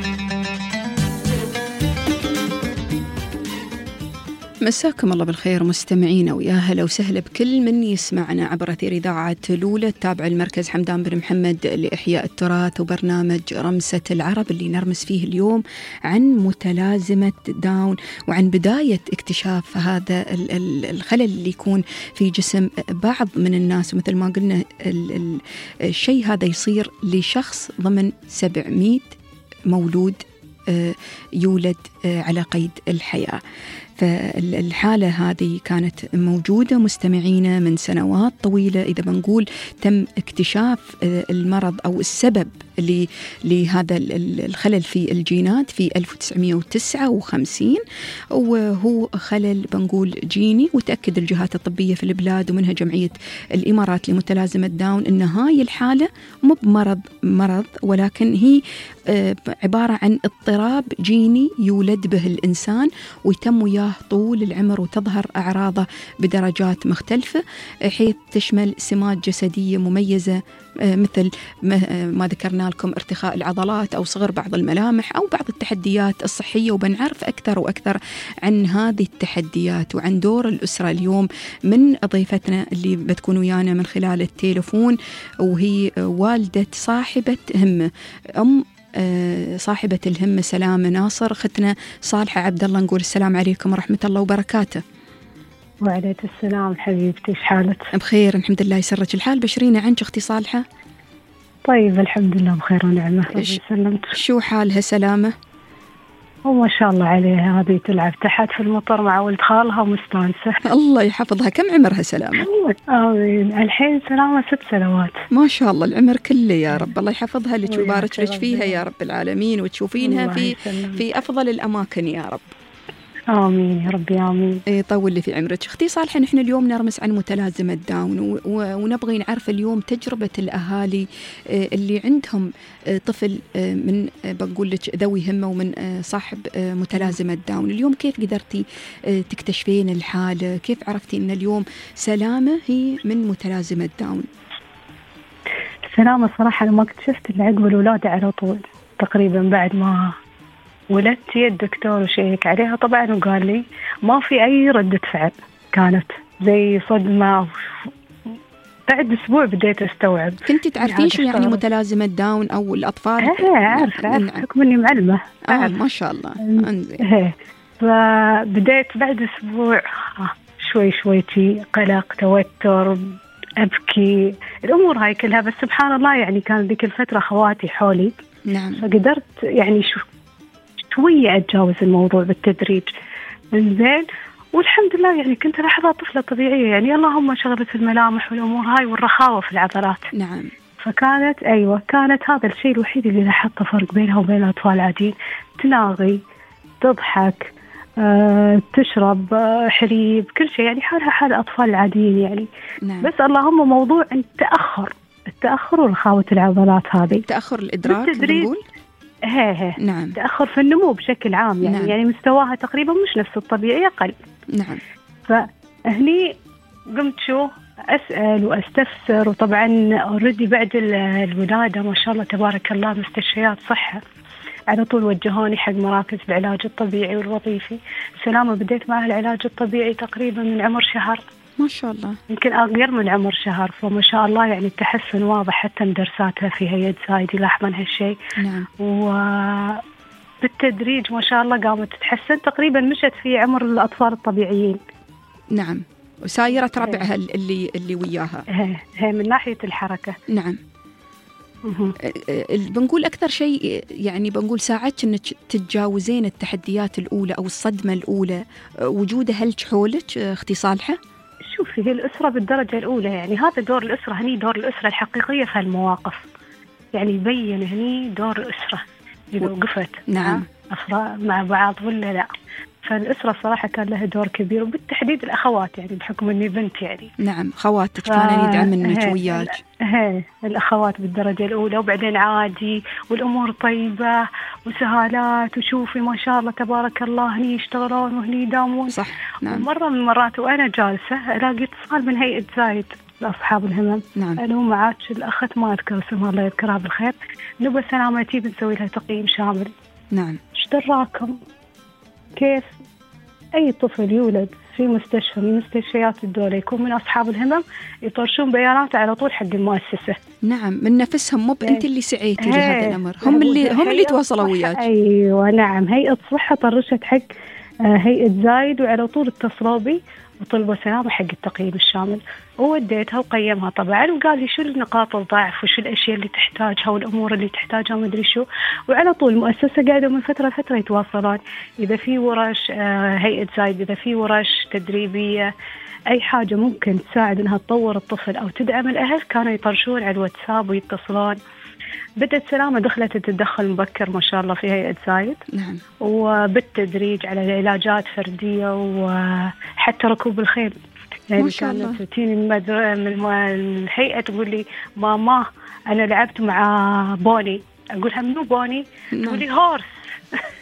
مساكم الله بالخير مستمعينا، ويا هلا وسهلا بكل من يسمعنا عبر أثير إذاعة لولة التابع المركز حمدان بن محمد لإحياء التراث، وبرنامج رمسة العرب اللي نرمس فيه اليوم عن متلازمة داون وعن بداية اكتشاف هذا الخلل اللي يكون في جسم بعض من الناس. ومثل ما قلنا الشيء هذا يصير لشخص ضمن سبعمئة مولود يولد على قيد الحياة. فالحالة هذه كانت موجودة مستمعينا من سنوات طويلة. إذا بنقول تم اكتشاف المرض أو السبب لهذا الخلل في الجينات في ألف وتسعمئة وتسعة وخمسين، وهو خلل بنقول جيني، وتأكد الجهات الطبية في البلاد ومنها جمعية الإمارات لمتلازمة داون أن هاي الحالة مو بمرض مرض ولكن هي عبارة عن اضطراب جيني يولد به الإنسان ويتم وياه الله طول العمر وتظهر أعراضه بدرجات مختلفة، حيث تشمل سمات جسدية مميزة مثل ما ذكرنا لكم ارتخاء العضلات أو صغر بعض الملامح أو بعض التحديات الصحية. وبنعرف أكثر وأكثر عن هذه التحديات وعن دور الأسرة اليوم من ضيفتنا اللي بتكون ويانا من خلال التليفون، وهي والدة صاحبة همة، أم صاحبة الهمة سلامة ناصر، ختنا صالحة عبد الله. نقول السلام عليكم ورحمة الله وبركاته. وعليكم السلام حبيبتي، ايش حالك؟ بخير الحمد لله، يسرك الحال. بشرينا عنك اختي صالحة. طيب الحمد لله بخير ونعمة. ربي يسلمك. شو حالها سلامة؟ وما شاء الله عليها، هذه تلعب تحت في المطر مع ولد خالها ومستانسة. الله يحفظها. كم عمرها سلامة؟ آمين. الحين سلامة ست سنوات. ما شاء الله العمر كله يا رب. الله يحفظها لك ويبارك لك فيها يا رب العالمين، وتشوفينها في في أفضل الأماكن يا رب. آمين يا ربي آمين. يطول لي في عمرك. أختي صالحة، نحن اليوم نرمس عن متلازمة داون، ونبغي نعرف اليوم تجربة الأهالي اللي عندهم طفل من بقول لك ذوي همة ومن صاحب متلازمة داون. اليوم كيف قدرتي تكتشفين الحالة؟ كيف عرفتي أن اليوم سلامة هي من متلازمة داون؟ سلامة صراحة أنا ما اكتشفت إلا عقب الولادة على طول، تقريبا بعد ما ولدت الدكتور وشيك عليها طبعا وقال لي ما في أي ردة فعل، كانت زي صدمة. بعد أسبوع بديت أستوعب. كنت تعرفين شو يعني متلازمة داون أو الأطفال؟ إيه أعرف أعرف حكم إني معلمة. آه ما شاء الله. إيه فبديت بعد أسبوع شوي شويتي قلق توتر أبكي الأمور هاي كلها، بس سبحان الله يعني كان ذيك الفترة خواتي حولي. نعم. فقدرت يعني شو شوية أتجاوز الموضوع بالتدريج. إنزين والحمد لله يعني كنت ألاحظها طفلة طبيعية، يعني اللهم شغلة الملامح والأمور هاي والرخاوة في العضلات. نعم. فكانت أيوة كانت هذا الشيء الوحيد اللي لاحظته فرق بينها وبين الأطفال العاديين. تناغي، تضحك، أه، تشرب أه، حليب، كل شيء يعني حالها حال الأطفال العاديين يعني. نعم. بس اللهم موضوع التأخر التأخر ورخاوة العضلات هذه، تأخر الإدراك بنقول. هي هي نعم. تأخر في النمو بشكل عام يعني. نعم. يعني مستواها تقريبا مش نفس الطبيعي، أقل. نعم. فهني قمت شو أسأل وأستفسر، وطبعا أوريدي بعد الولادة ما شاء الله تبارك الله مستشفيات صحة على طول وجهوني حق مراكز العلاج الطبيعي والوظيفي. سلامة بديت معها العلاج الطبيعي تقريبا من عمر شهر. ما شاء الله. يمكن أقل من عمر شهر، فما شاء الله يعني التحسن واضح، حتى مدرساتها في هيئة زايد يلاحظون هالشيء. نعم. وبالتدريج ما شاء الله قامت تتحسن، تقريبا مشت في عمر الأطفال الطبيعيين. نعم. وسايرة ربعها اللي اللي وياها. هي, هي من ناحية الحركة. نعم. بنقول أكثر شيء يعني بنقول ساعدك أنك تتجاوزين التحديات الأولى أو الصدمة الأولى وجود أهلك حولك أختي صالحة؟ شوفي هي الأسرة بالدرجة الأولى، يعني هذا دور الأسرة، هني دور الأسرة الحقيقية في هالمواقف، يعني يبين هني دور الأسرة إذا وقفت. نعم. أفراد مع بعض ولا لا. فالأسرة صراحة كان لها دور كبير، وبالتحديد الأخوات يعني بحكم أني بنت يعني. نعم. خواتك ف... كانوا يدعمنك وياك. هي الأخوات بالدرجة الأولى، وبعدين عادي والأمور طيبة وسهالات، وشوفي ما شاء الله تبارك الله هني يشتغلون وهني يداومون. صح. نعم. ومرة من مرات وأنا جالسة ألاقي اتصال من هيئة زايد لأصحاب الهمم. نعم. أنا معاك الأخت ما أذكر اسمها الله يذكرها بالخير، نبغى سلامتي بنسوي لها تقييم شامل. نعم. ايش دراكم كيف أي طفل يولد في مستشفى من مستشفيات الدولة يكون من أصحاب الهمم يطرشون بياناته على طول حق المؤسسة. نعم. من نفسهم، مو أنت اللي سعيتي لهذا الأمر، هم اللي هم اللي تواصلوا وياك. أيوة نعم. هيئة الصحة طرشت حق هيئة زايد وعلى طول اتصلوا بي وطلبوا سلامة حق التقييم الشامل، ووديتها وقيمها طبعا، وقال لي شو النقاط الضعف وشو الأشياء اللي تحتاجها والأمور اللي تحتاجها ما أدري شو. وعلى طول المؤسسة قاعدة من فترة لفترة يتواصلون، إذا في ورش هيئة زايد، إذا في ورش تدريبية، أي حاجة ممكن تساعد إنها تطور الطفل أو تدعم الأهل، كانوا يطرشون على الواتساب ويتصلون. بدأت سلامة دخلت التدخل مبكر ما شاء الله في هيئة زايد. نعم. وبالتدريج على العلاجات فردية وحتى ركوب الخيل. يعني ما شاء الله. كانت تجيني من الهيئة تقول لي ماما أنا لعبت مع بوني، أقولها منو بوني؟ نعم. تقول لي هورس.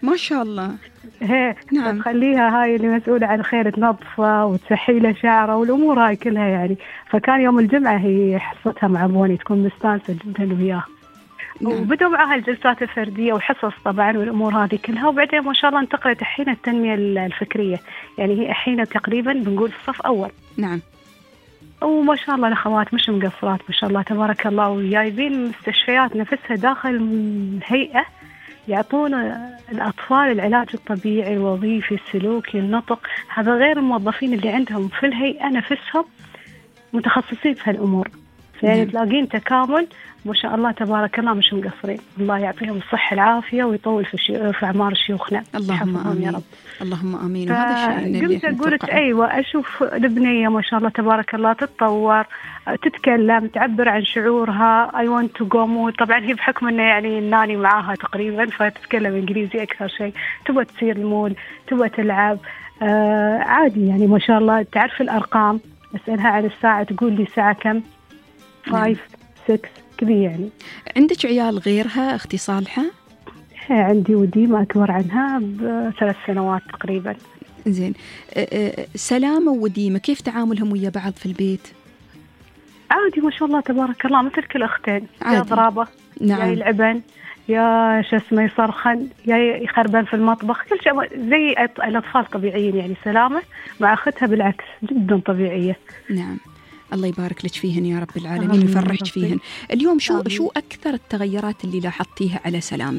ما شاء الله. هي نعم. تخليها هاي اللي مسؤولة عن خير تنظفه وتسحي له شعره والأمور هاي كلها يعني. فكان يوم الجمعة هي حصتها مع بوني تكون مستانسة جدا وياه. نعم. وبدأوا معها الجلسات الفردية وحصص طبعا والأمور هذه كلها. وبعدين ما شاء الله انتقلت الحين التنمية الفكرية، يعني هي الحين تقريبا بنقول في الصف أول. نعم. وما شاء الله الأخوات مش مقصرات ما شاء الله تبارك الله، وجايبين المستشفيات نفسها داخل الهيئة يعطون الأطفال العلاج الطبيعي الوظيفي السلوكي النطق، هذا غير الموظفين اللي عندهم في الهيئة نفسهم متخصصين في هالأمور. يعني تلاقين تكامل ما شاء الله تبارك الله، مش مقصرين. الله يعطيهم الصحة العافية ويطول في, شي... في أعمار شيوخنا. اللهم آمين يا رب. اللهم آمين. وهذا الشيء اللي قمت قلت أيوة أشوف البنية ما شاء الله تبارك الله تتطور، تتكلم، تعبر عن شعورها. I want to go more. طبعا هي بحكم إنه يعني الناني معاها تقريبا فتتكلم إنجليزي أكثر شيء. تبغى تصير المول، تبغى تلعب آه عادي يعني ما شاء الله. تعرف الأرقام، أسألها عن الساعة تقول لي ساعة كم؟ five six كذا يعني. عندك عيال غيرها أختي صالحة؟ عندي ودي ما أكبر عنها بثلاث سنوات تقريبا. زين. سلامة وديمة كيف تعاملهم ويا بعض في البيت؟ عادي ما شاء الله تبارك الله مثل كل أختين. يا ضرابة، نعم. يا يلعبن، يا شو اسمه يصرخن، يا يخربن في المطبخ، كل شيء زي الأطفال طبيعيين يعني. سلامة مع أختها بالعكس جدا طبيعية. نعم. الله يبارك لك فيهن يا رب العالمين ويفرحك فيهن. اليوم شو آمين. شو أكثر التغيرات اللي لاحظتيها على سلامة؟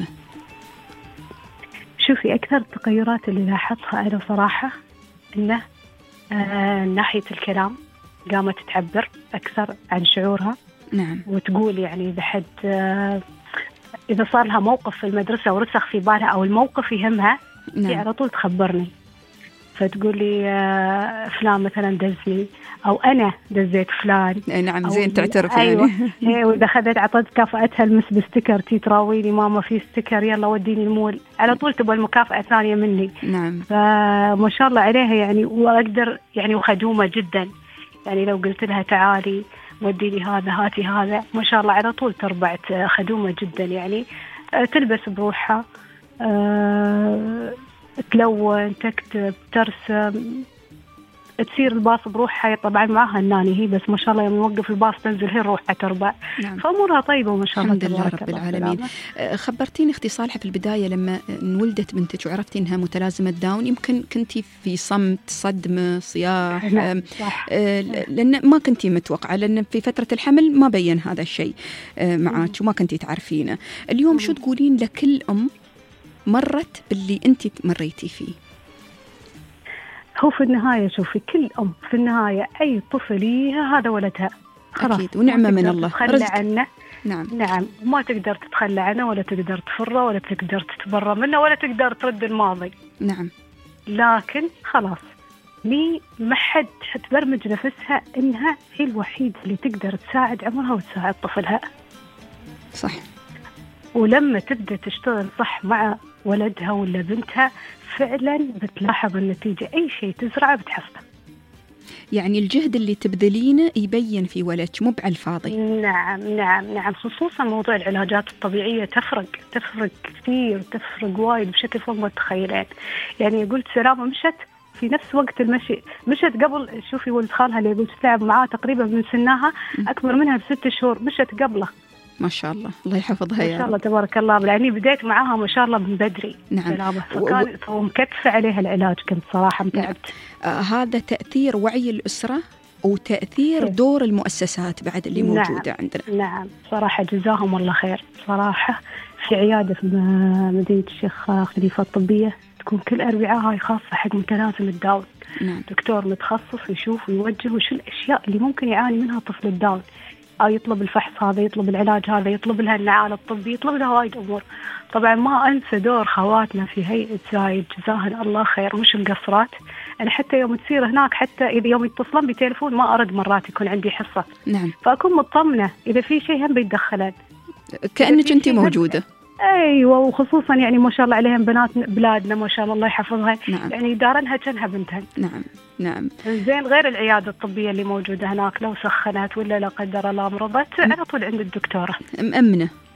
شوفي أكثر التغيرات اللي لاحظتها أنا صراحة إنه آه ناحية الكلام قامت تعبر أكثر عن شعورها. نعم. وتقول يعني بحد آه إذا صار لها موقف في المدرسة ورسخ في بالها أو الموقف يهمها، نعم. هي على طول تخبرني، فتقول لي آه فلان مثلا دزني أو أنا دزيت فلان. نعم زين تعترف أيوة. يعني. وإذا أخذت عطت كافأتها المس بستيكر تي تراويني ماما في ستيكر يلا وديني المول، على طول تبغى المكافأة ثانية مني. نعم. فما شاء الله عليها يعني. وأقدر يعني وخدومة جدا يعني. لو قلت لها تعالي وديني هذا هاتي هذا ما شاء الله على طول تربعت خدومة جدا يعني. تلبس بروحها، أه تلون، تكتب، ترسم، تصير الباص بروحها. طبعا معها الناني هي، بس ما شاء الله يوم يوقف الباص تنزل هي روحها تربع. نعم. فأمورها طيبة وما شاء الله. الحمد لله رب العالمين. خبرتيني أختي صالحة في البداية لما انولدت بنتك وعرفتي إنها متلازمة داون، يمكن كنتي في صمت، صدمة، صياح. نعم. لأن ما كنتي متوقعة، لأن في فترة الحمل ما بين هذا الشيء معك وما كنتي تعرفينه. اليوم مم. شو تقولين لكل أم مرت باللي أنت مريتي فيه؟ هو في النهاية شوفي كل أم في النهاية أي طفل ليها هذا ولدها خلاص. أكيد ونعمة من الله. تتخلى عنه. نعم. نعم. ما تقدر تتخلى عنه ولا تقدر تفره ولا تقدر تتبرى منه ولا تقدر ترد الماضي. نعم. لكن خلاص مي ما حد تبرمج نفسها إنها هي الوحيدة اللي تقدر تساعد عمرها وتساعد طفلها. صح. ولما تبدأ تشتغل صح مع ولدها ولا بنتها فعلا بتلاحظ النتيجة. أي شيء تزرعه بتحصده. يعني الجهد اللي تبذلينه يبين في ولدك مو بعالفاضي. نعم نعم نعم. خصوصا موضوع العلاجات الطبيعية تفرق تفرق كثير، تفرق وايد بشكل فوق ما تتخيلين. يعني قلت سلامة مشت في نفس وقت المشي، مشت قبل. شوفي ولد خالها اللي قلت تلعب معاه تقريبا من سنها أكبر منها بست شهور، مشت قبله. ما شاء الله الله يحفظها يا رب. ما شاء الله تبارك الله. يعني بديت معاها ما شاء الله من بدري. نعم. فكان و... مكتفة عليها العلاج كنت صراحة متعبت. نعم. آه هذا تأثير وعي الأسرة وتأثير دور المؤسسات بعد اللي موجودة. نعم. عندنا. نعم صراحة جزاهم الله خير. صراحة في عيادة في مدينة الشيخ خليفة الطبية تكون كل أربعاء هاي خاصة حق متلازم الداون. نعم. دكتور متخصص يشوف ويوجه وشو الأشياء اللي ممكن يعاني منها طفل الداون، أو يطلب الفحص هذا، يطلب العلاج هذا، يطلب لها النعال الطبي، يطلب لها وايد أمور. طبعا ما أنسى دور خواتنا في هيئة زايد جزاهن الله خير، مش مقصرات. أنا حتى يوم تصير هناك حتى إذا يوم يتصلون بتليفون ما أرد مرات يكون عندي حصة. نعم. فأكون مطمنة إذا في شيء هم بيتدخلن كأنك أنت موجودة. أيوة. وخصوصا يعني ما شاء الله عليهم بنات بلادنا ما شاء الله الله يحفظها. نعم. يعني دارنها كأنها بنتها. نعم نعم. زين. غير العيادة الطبية اللي موجودة هناك لو سخنت ولا لا قدر الله مرضت على طول عند الدكتورة مأمنة.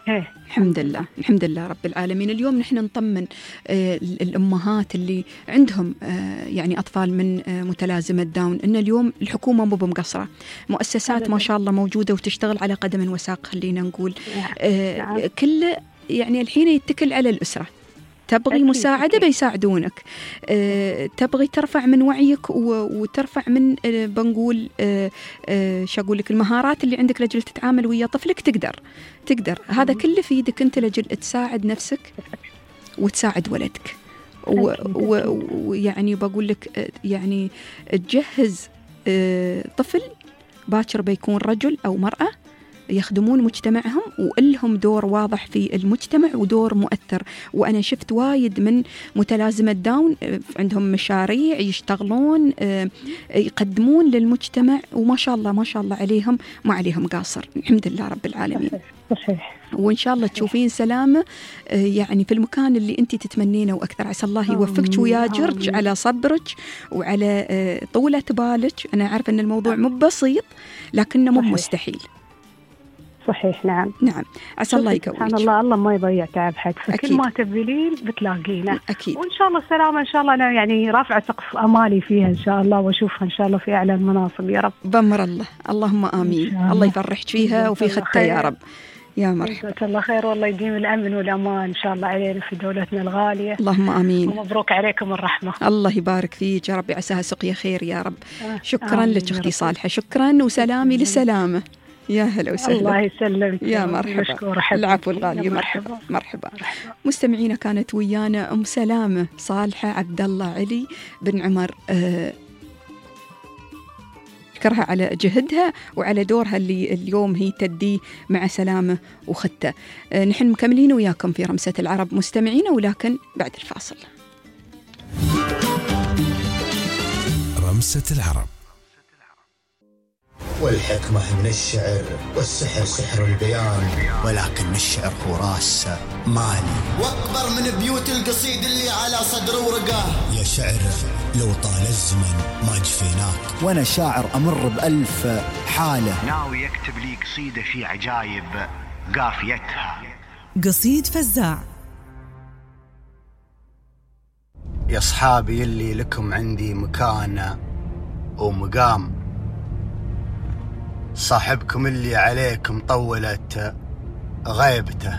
الحمد لله الحمد لله رب العالمين. اليوم نحن نطمن آه الأمهات اللي عندهم آه يعني أطفال من آه متلازمة داون إن اليوم الحكومة مو بمقصرة، مؤسسات ما شاء الله موجودة وتشتغل على قدم وساق، خلينا نقول آه كل يعني الحين يتكل على الأسرة. تبغي أكيد مساعدة أكيد. بيساعدونك. أه تبغي ترفع من وعيك وترفع من أه بنقول أه أه شو أقول لك المهارات اللي عندك لجل تتعامل ويا طفلك، تقدر تقدر م- هذا كله في يدك أنت لجل تساعد نفسك وتساعد ولدك. ويعني بقول لك يعني تجهز أه طفل باكر بيكون رجل أو مرأة يخدمون مجتمعهم وإلهم دور واضح في المجتمع ودور مؤثر. وأنا شفت وايد من متلازمة داون عندهم مشاريع يشتغلون يقدمون للمجتمع، وما شاء الله ما شاء الله عليهم ما عليهم قاصر، الحمد لله رب العالمين. صحيح. وإن شاء الله تشوفين سلامة يعني في المكان اللي أنت تتمنينه وأكثر. عسى الله يوفقك وياجرك على صبرك وعلى طولة بالك. أنا عارفة أن الموضوع مو بسيط لكنه مو مستحيل. صحيح. نعم نعم. عسى الله يقويك. سبحان الله، الله ما يضيع تعب حد، فكل ما تبذلين بتلاقينه أكيد. وإن شاء الله السلامة إن شاء الله. أنا يعني رافعة سقف أمالي فيها إن شاء الله، وأشوفها إن شاء الله في أعلى المناصب يا رب. بأمر الله، اللهم آمين. الله يفرحك فيها وفي خطة يا رب. يا مرحبا. جزاك الله خير، والله يديم الأمن والأمان إن شاء الله علينا في دولتنا الغالية. اللهم آمين. ومبروك عليكم الرحمة. الله يبارك فيك يا رب، عساها سقيا خير يا رب. شكرا لك أختي صالحة، شكرا وسلامي للسلامة. يا هلا وسهلا. الله يسلمك يا مرحبا. العفو الغالي. مرحبا. مرحبا مرحبا. مستمعينا كانت ويانا أم سلامة صالحة عبد الله علي بن عمر، أه أشكرها على جهدها وعلى دورها اللي اليوم هي تديه مع سلامة وخته. أه نحن مكملين وياكم في رمسة العرب مستمعينا، ولكن بعد الفاصل. رمسة العرب. والحكمة من الشعر والسحر سحر البيان، ولكن الشعر هو راس مالي. واكبر من بيوت القصيد اللي على صدر ورقاه. يا شعر لو طال الزمن ما جفيناك، وانا شاعر امر بألف حالة. ناوي يكتب لي قصيدة في عجايب قافيتها. قصيد فزاع. يا اصحابي اللي لكم عندي مكانة ومقام، صاحبكم اللي عليكم طولت غيبته،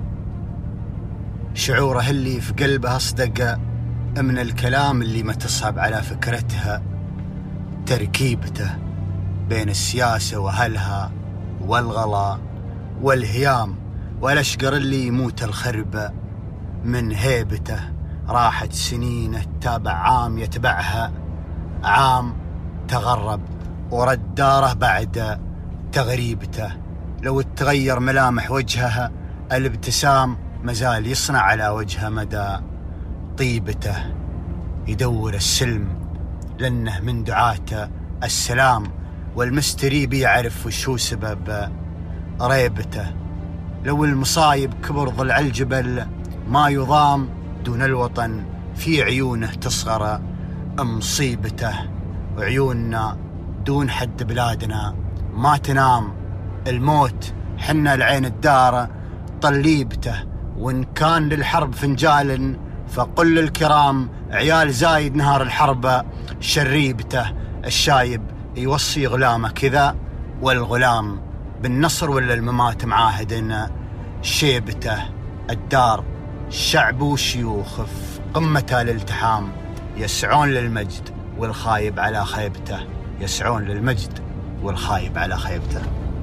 شعوره اللي في قلبه أصدق من الكلام اللي ما تصعب على فكرتها تركيبته، بين السياسة وأهلها والغلا والهيام والأشقر اللي يموت الخرب من هيبته. راحت سنين تتابع عام يتبعها عام، تغرب ورد داره بعد تغريبته. لو تغير ملامح وجهها الابتسام مازال يصنع على وجهه مدى طيبته. يدور السلم لأنه من دعاته السلام، والمستري بيعرف وشو سبب ريبته. لو المصايب كبر ضلع الجبل ما يضام، دون الوطن في عيونه تصغر مصيبته. وعيوننا دون حد بلادنا ما تنام، الموت حنا العين الدار طليبته. وإن كان للحرب فنجال فقل للكرام عيال زايد نهار الحرب شريبته. الشايب يوصي غلامه كذا، والغلام بالنصر ولا الممات معاهد شيبته. الدار شعب وشيوخ في قمة الالتحام، يسعون للمجد والخايب على خيبته. يسعون للمجد والخايب على خيبته.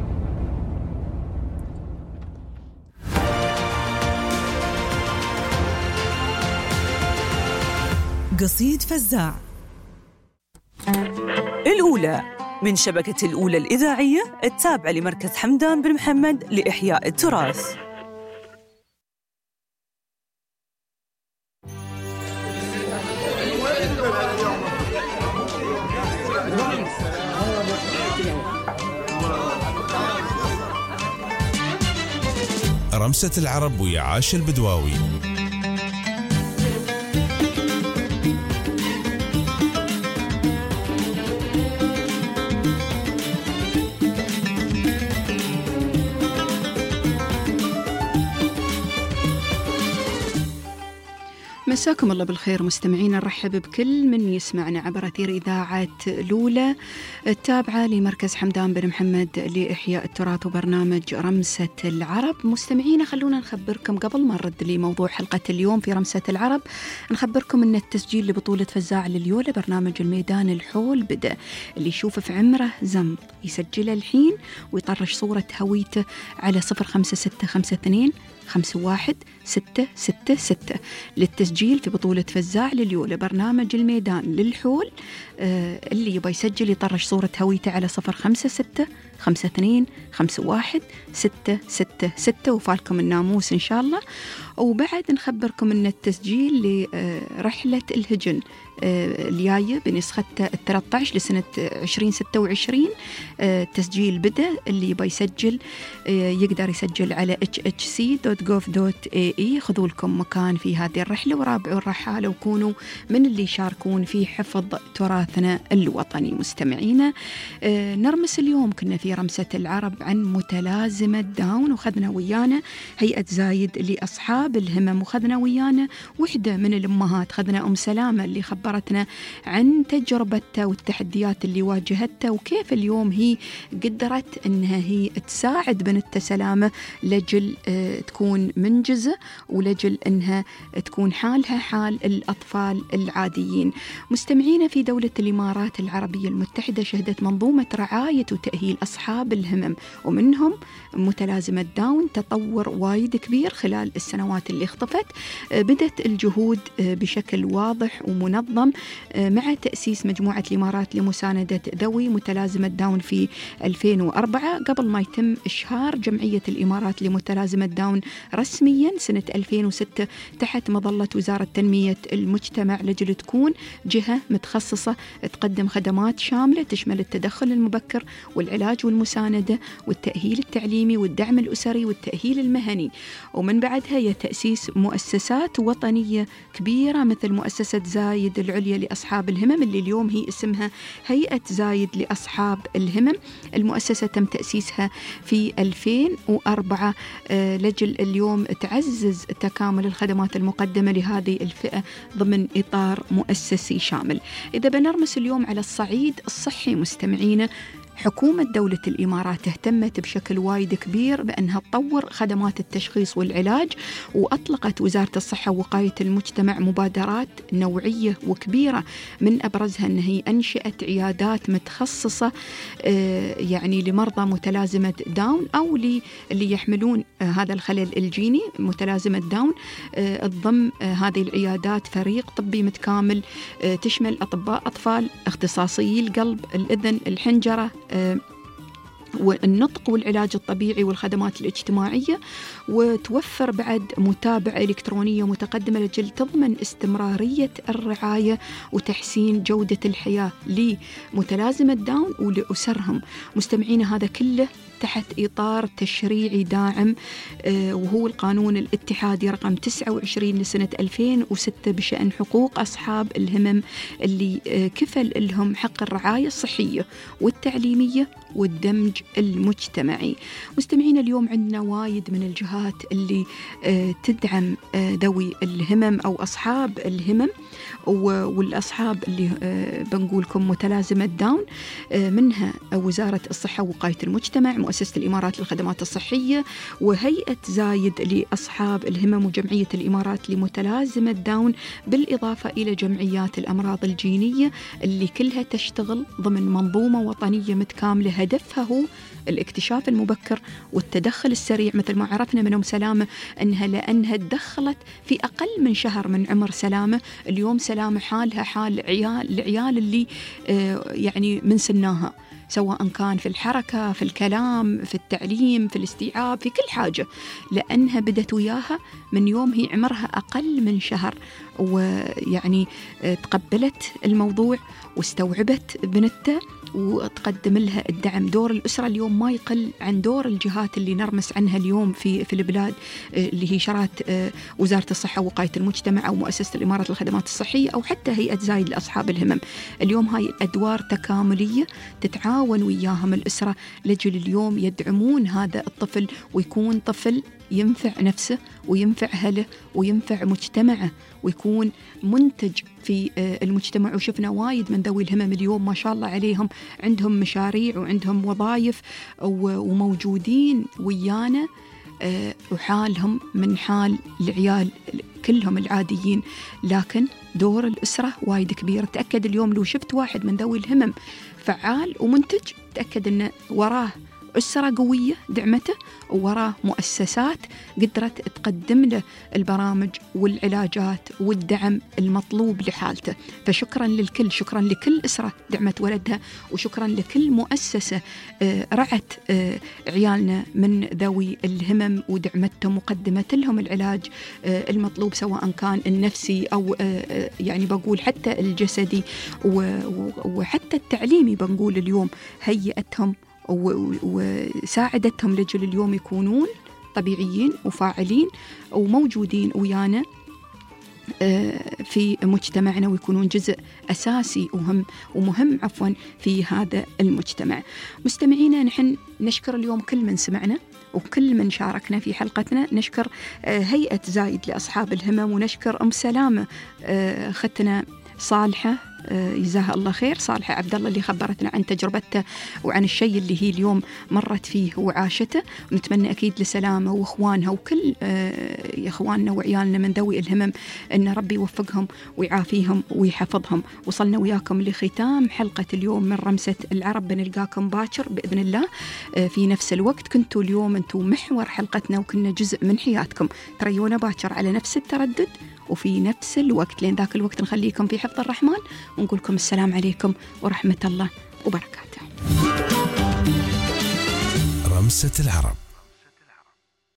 قصيد فزاع الأولى من شبكة الأولى الإذاعية التابعة لمركز حمدان بن محمد لإحياء التراث. رمسة العرب ويا عاش البدواوي. مساكم الله بالخير مستمعين، نرحب بكل من يسمعنا عبر أثير إذاعة لولا التابعة لمركز حمدان بن محمد لإحياء التراث وبرنامج رمسة العرب. مستمعين خلونا نخبركم قبل ما نرد لموضوع حلقة اليوم في رمسة العرب، نخبركم أن التسجيل لبطولة فزاع لليولا برنامج الميدان الحول بدأ. اللي يشوف في عمره ذنب يسجله الحين ويطرش صورة هويته على صفر خمسة ستة خمسة اثنين خمسة واحد ستة ستة ستة للتسجيل في بطولة فزاع لليولا برنامج الميدان للحول. آه اللي يبغى يسجل يطرش صورة هويته على صفر خمسة ستة خمسة اثنين خمسة واحد ستة ستة ستة وفالكم الناموس إن شاء الله. وبعد نخبركم أن التسجيل لرحلة الهجن الجاية بنسختها الثلاثة عشر لسنة عشرين ستة وعشرين التسجيل بدأ. اللي يبغى يسجل يقدر يسجل على إتش إتش سي دوت جوف دوت إيه إي. خذوا لكم مكان في هذه الرحلة ورابعوا الرحالة وكونوا من اللي يشاركون في حفظ تراثنا الوطني. مستمعينا نرمس اليوم كنا في رمسة العرب عن متلازمة داون، وخذنا ويانا هيئة زايد لأصحاب الهمم، وخذنا ويانا وحدة من الأمهات، خذنا أم سلامة اللي خبرتنا عن تجربتها والتحديات اللي واجهتها وكيف اليوم هي قدرت أنها هي تساعد بنتها سلامة لجل اه تكون منجزة ولجل أنها تكون حالها حال الأطفال العاديين. مستمعين في دولة الإمارات العربية المتحدة شهدت منظومة رعاية وتأهيل أصحاب الهمم ومنهم متلازمة داون تطور وايد كبير خلال السنوات اللي اختفت. بدت الجهود بشكل واضح ومنظم مع تأسيس مجموعة الإمارات لمساندة ذوي متلازمة داون في ألفين وأربعة قبل ما يتم إشهار جمعية الإمارات لمتلازمة داون رسميا سنة ألفين وستة تحت مظلة وزارة تنمية المجتمع لجل تكون جهة متخصصة تقدم خدمات شاملة تشمل التدخل المبكر والعلاج والمساندة والتأهيل التعليمي والدعم الأسري والتأهيل المهني. ومن بعدها هي تأسيس مؤسسات وطنية كبيرة مثل مؤسسة زايد العليا لأصحاب الهمم اللي اليوم هي اسمها هيئة زايد لأصحاب الهمم. المؤسسة تم تأسيسها في ألفين وأربعة آه لجل اليوم تعزز تكامل الخدمات المقدمة لهذه الفئة ضمن إطار مؤسسي شامل. إذا بنرمس اليوم على الصعيد الصحي مستمعين، حكومة دولة الإمارات اهتمت بشكل وايد كبير بأنها تطور خدمات التشخيص والعلاج، وأطلقت وزارة الصحة ووقاية المجتمع مبادرات نوعية وكبيرة من أبرزها أنها أنشأت عيادات متخصصة يعني لمرضى متلازمة داون أو اللي يحملون هذا الخلل الجيني متلازمة داون. تضم هذه العيادات فريق طبي متكامل تشمل أطباء أطفال، اختصاصيي القلب، الأذن، الحنجرة، والنطق والعلاج الطبيعي والخدمات الاجتماعية. وتوفر بعد متابعة إلكترونية متقدمة لجل تضمن استمرارية الرعاية وتحسين جودة الحياة لمتلازمة داون ولأسرهم. مستمعين هذا كله تحت إطار تشريعي داعم وهو القانون الاتحادي رقم تسعة وعشرين لسنة ألفين وستة بشأن حقوق أصحاب الهمم اللي كفل لهم حق الرعاية الصحية والتعليمية والدمج المجتمعي. مستمعين اليوم عندنا وايد من الجهات اللي تدعم ذوي الهمم أو أصحاب الهمم والأصحاب اللي بنقولكم متلازمة داون، منها وزارة الصحة ووقاية المجتمع، مؤسسة الإمارات للخدمات الصحية، وهيئة زايد لأصحاب الهمم، وجمعية الإمارات لمتلازمة داون، بالإضافة إلى جمعيات الأمراض الجينية اللي كلها تشتغل ضمن منظومة وطنية متكاملة هدفها هو الاكتشاف المبكر والتدخل السريع. مثل ما عرفنا من أم سلامة أنها لأنها تدخلت في أقل من شهر من عمر سلامة، اليوم سلامة حالها حال عيال العيال اللي آه يعني من سناها، سواء كان في الحركة، في الكلام، في التعليم، في الاستيعاب، في كل حاجة، لأنها بدت وياها من يوم هي عمرها أقل من شهر، ويعني تقبلت الموضوع واستوعبت بنتها وتقدم لها الدعم. دور الأسرة اليوم ما يقل عن دور الجهات اللي نرمس عنها اليوم في في البلاد، اللي هي شرات وزارة الصحة ووقاية المجتمع أو مؤسسة الإمارات للخدمات الصحية أو حتى هيئة زايد لأصحاب الهمم. اليوم هاي الأدوار تكاملية تتعاون وياهم الأسرة لجل اليوم يدعمون هذا الطفل ويكون طفل ينفع نفسه وينفع أهله وينفع مجتمعه ويكون منتج في المجتمع. وشفنا وايد من ذوي الهمم اليوم ما شاء الله عليهم عندهم مشاريع وعندهم وظائف وموجودين ويانا، وحالهم من حال العيال كلهم العاديين، لكن دور الأسرة وايد كبير. تأكد اليوم لو شفت واحد من ذوي الهمم فعال ومنتج، تأكد أن وراه أسرة قوية دعمته، ووراه مؤسسات قدرت تقدم له البرامج والعلاجات والدعم المطلوب لحالته. فشكرا للكل، شكرا لكل أسرة دعمت ولدها، وشكرا لكل مؤسسة رعت عيالنا من ذوي الهمم ودعمتهم وقدمت لهم العلاج المطلوب، سواء كان النفسي أو يعني بقول حتى الجسدي وحتى التعليمي. بنقول اليوم هيئتهم وساعدتهم لجل اليوم يكونون طبيعيين وفاعلين وموجودين ويانا في مجتمعنا، ويكونون جزء أساسي وهم ومهم عفوا في هذا المجتمع. مستمعينا، نحن نشكر اليوم كل من سمعنا وكل من شاركنا في حلقتنا. نشكر هيئة زايد لأصحاب الهمم، ونشكر أم سلامة أختنا صالحة جزاها الله خير، صالحة عبد الله اللي خبرتنا عن تجربتها وعن الشيء اللي هي اليوم مرت فيه وعاشته. ونتمنى أكيد لسلامة وإخوانها وكل إخواننا وعيالنا من ذوي الهمم أن ربي يوفقهم ويعافيهم ويحفظهم. وصلنا وياكم لختام حلقة اليوم من رمسة العرب. بنلقاكم باكر بإذن الله في نفس الوقت. كنتوا اليوم أنتوا محور حلقتنا وكنا جزء من حياتكم. تريونا باكر على نفس التردد وفي نفس الوقت. لين ذاك الوقت نخليكم في حفظ الرحمن ونقولكم السلام عليكم ورحمة الله وبركاته. رمسة العرب.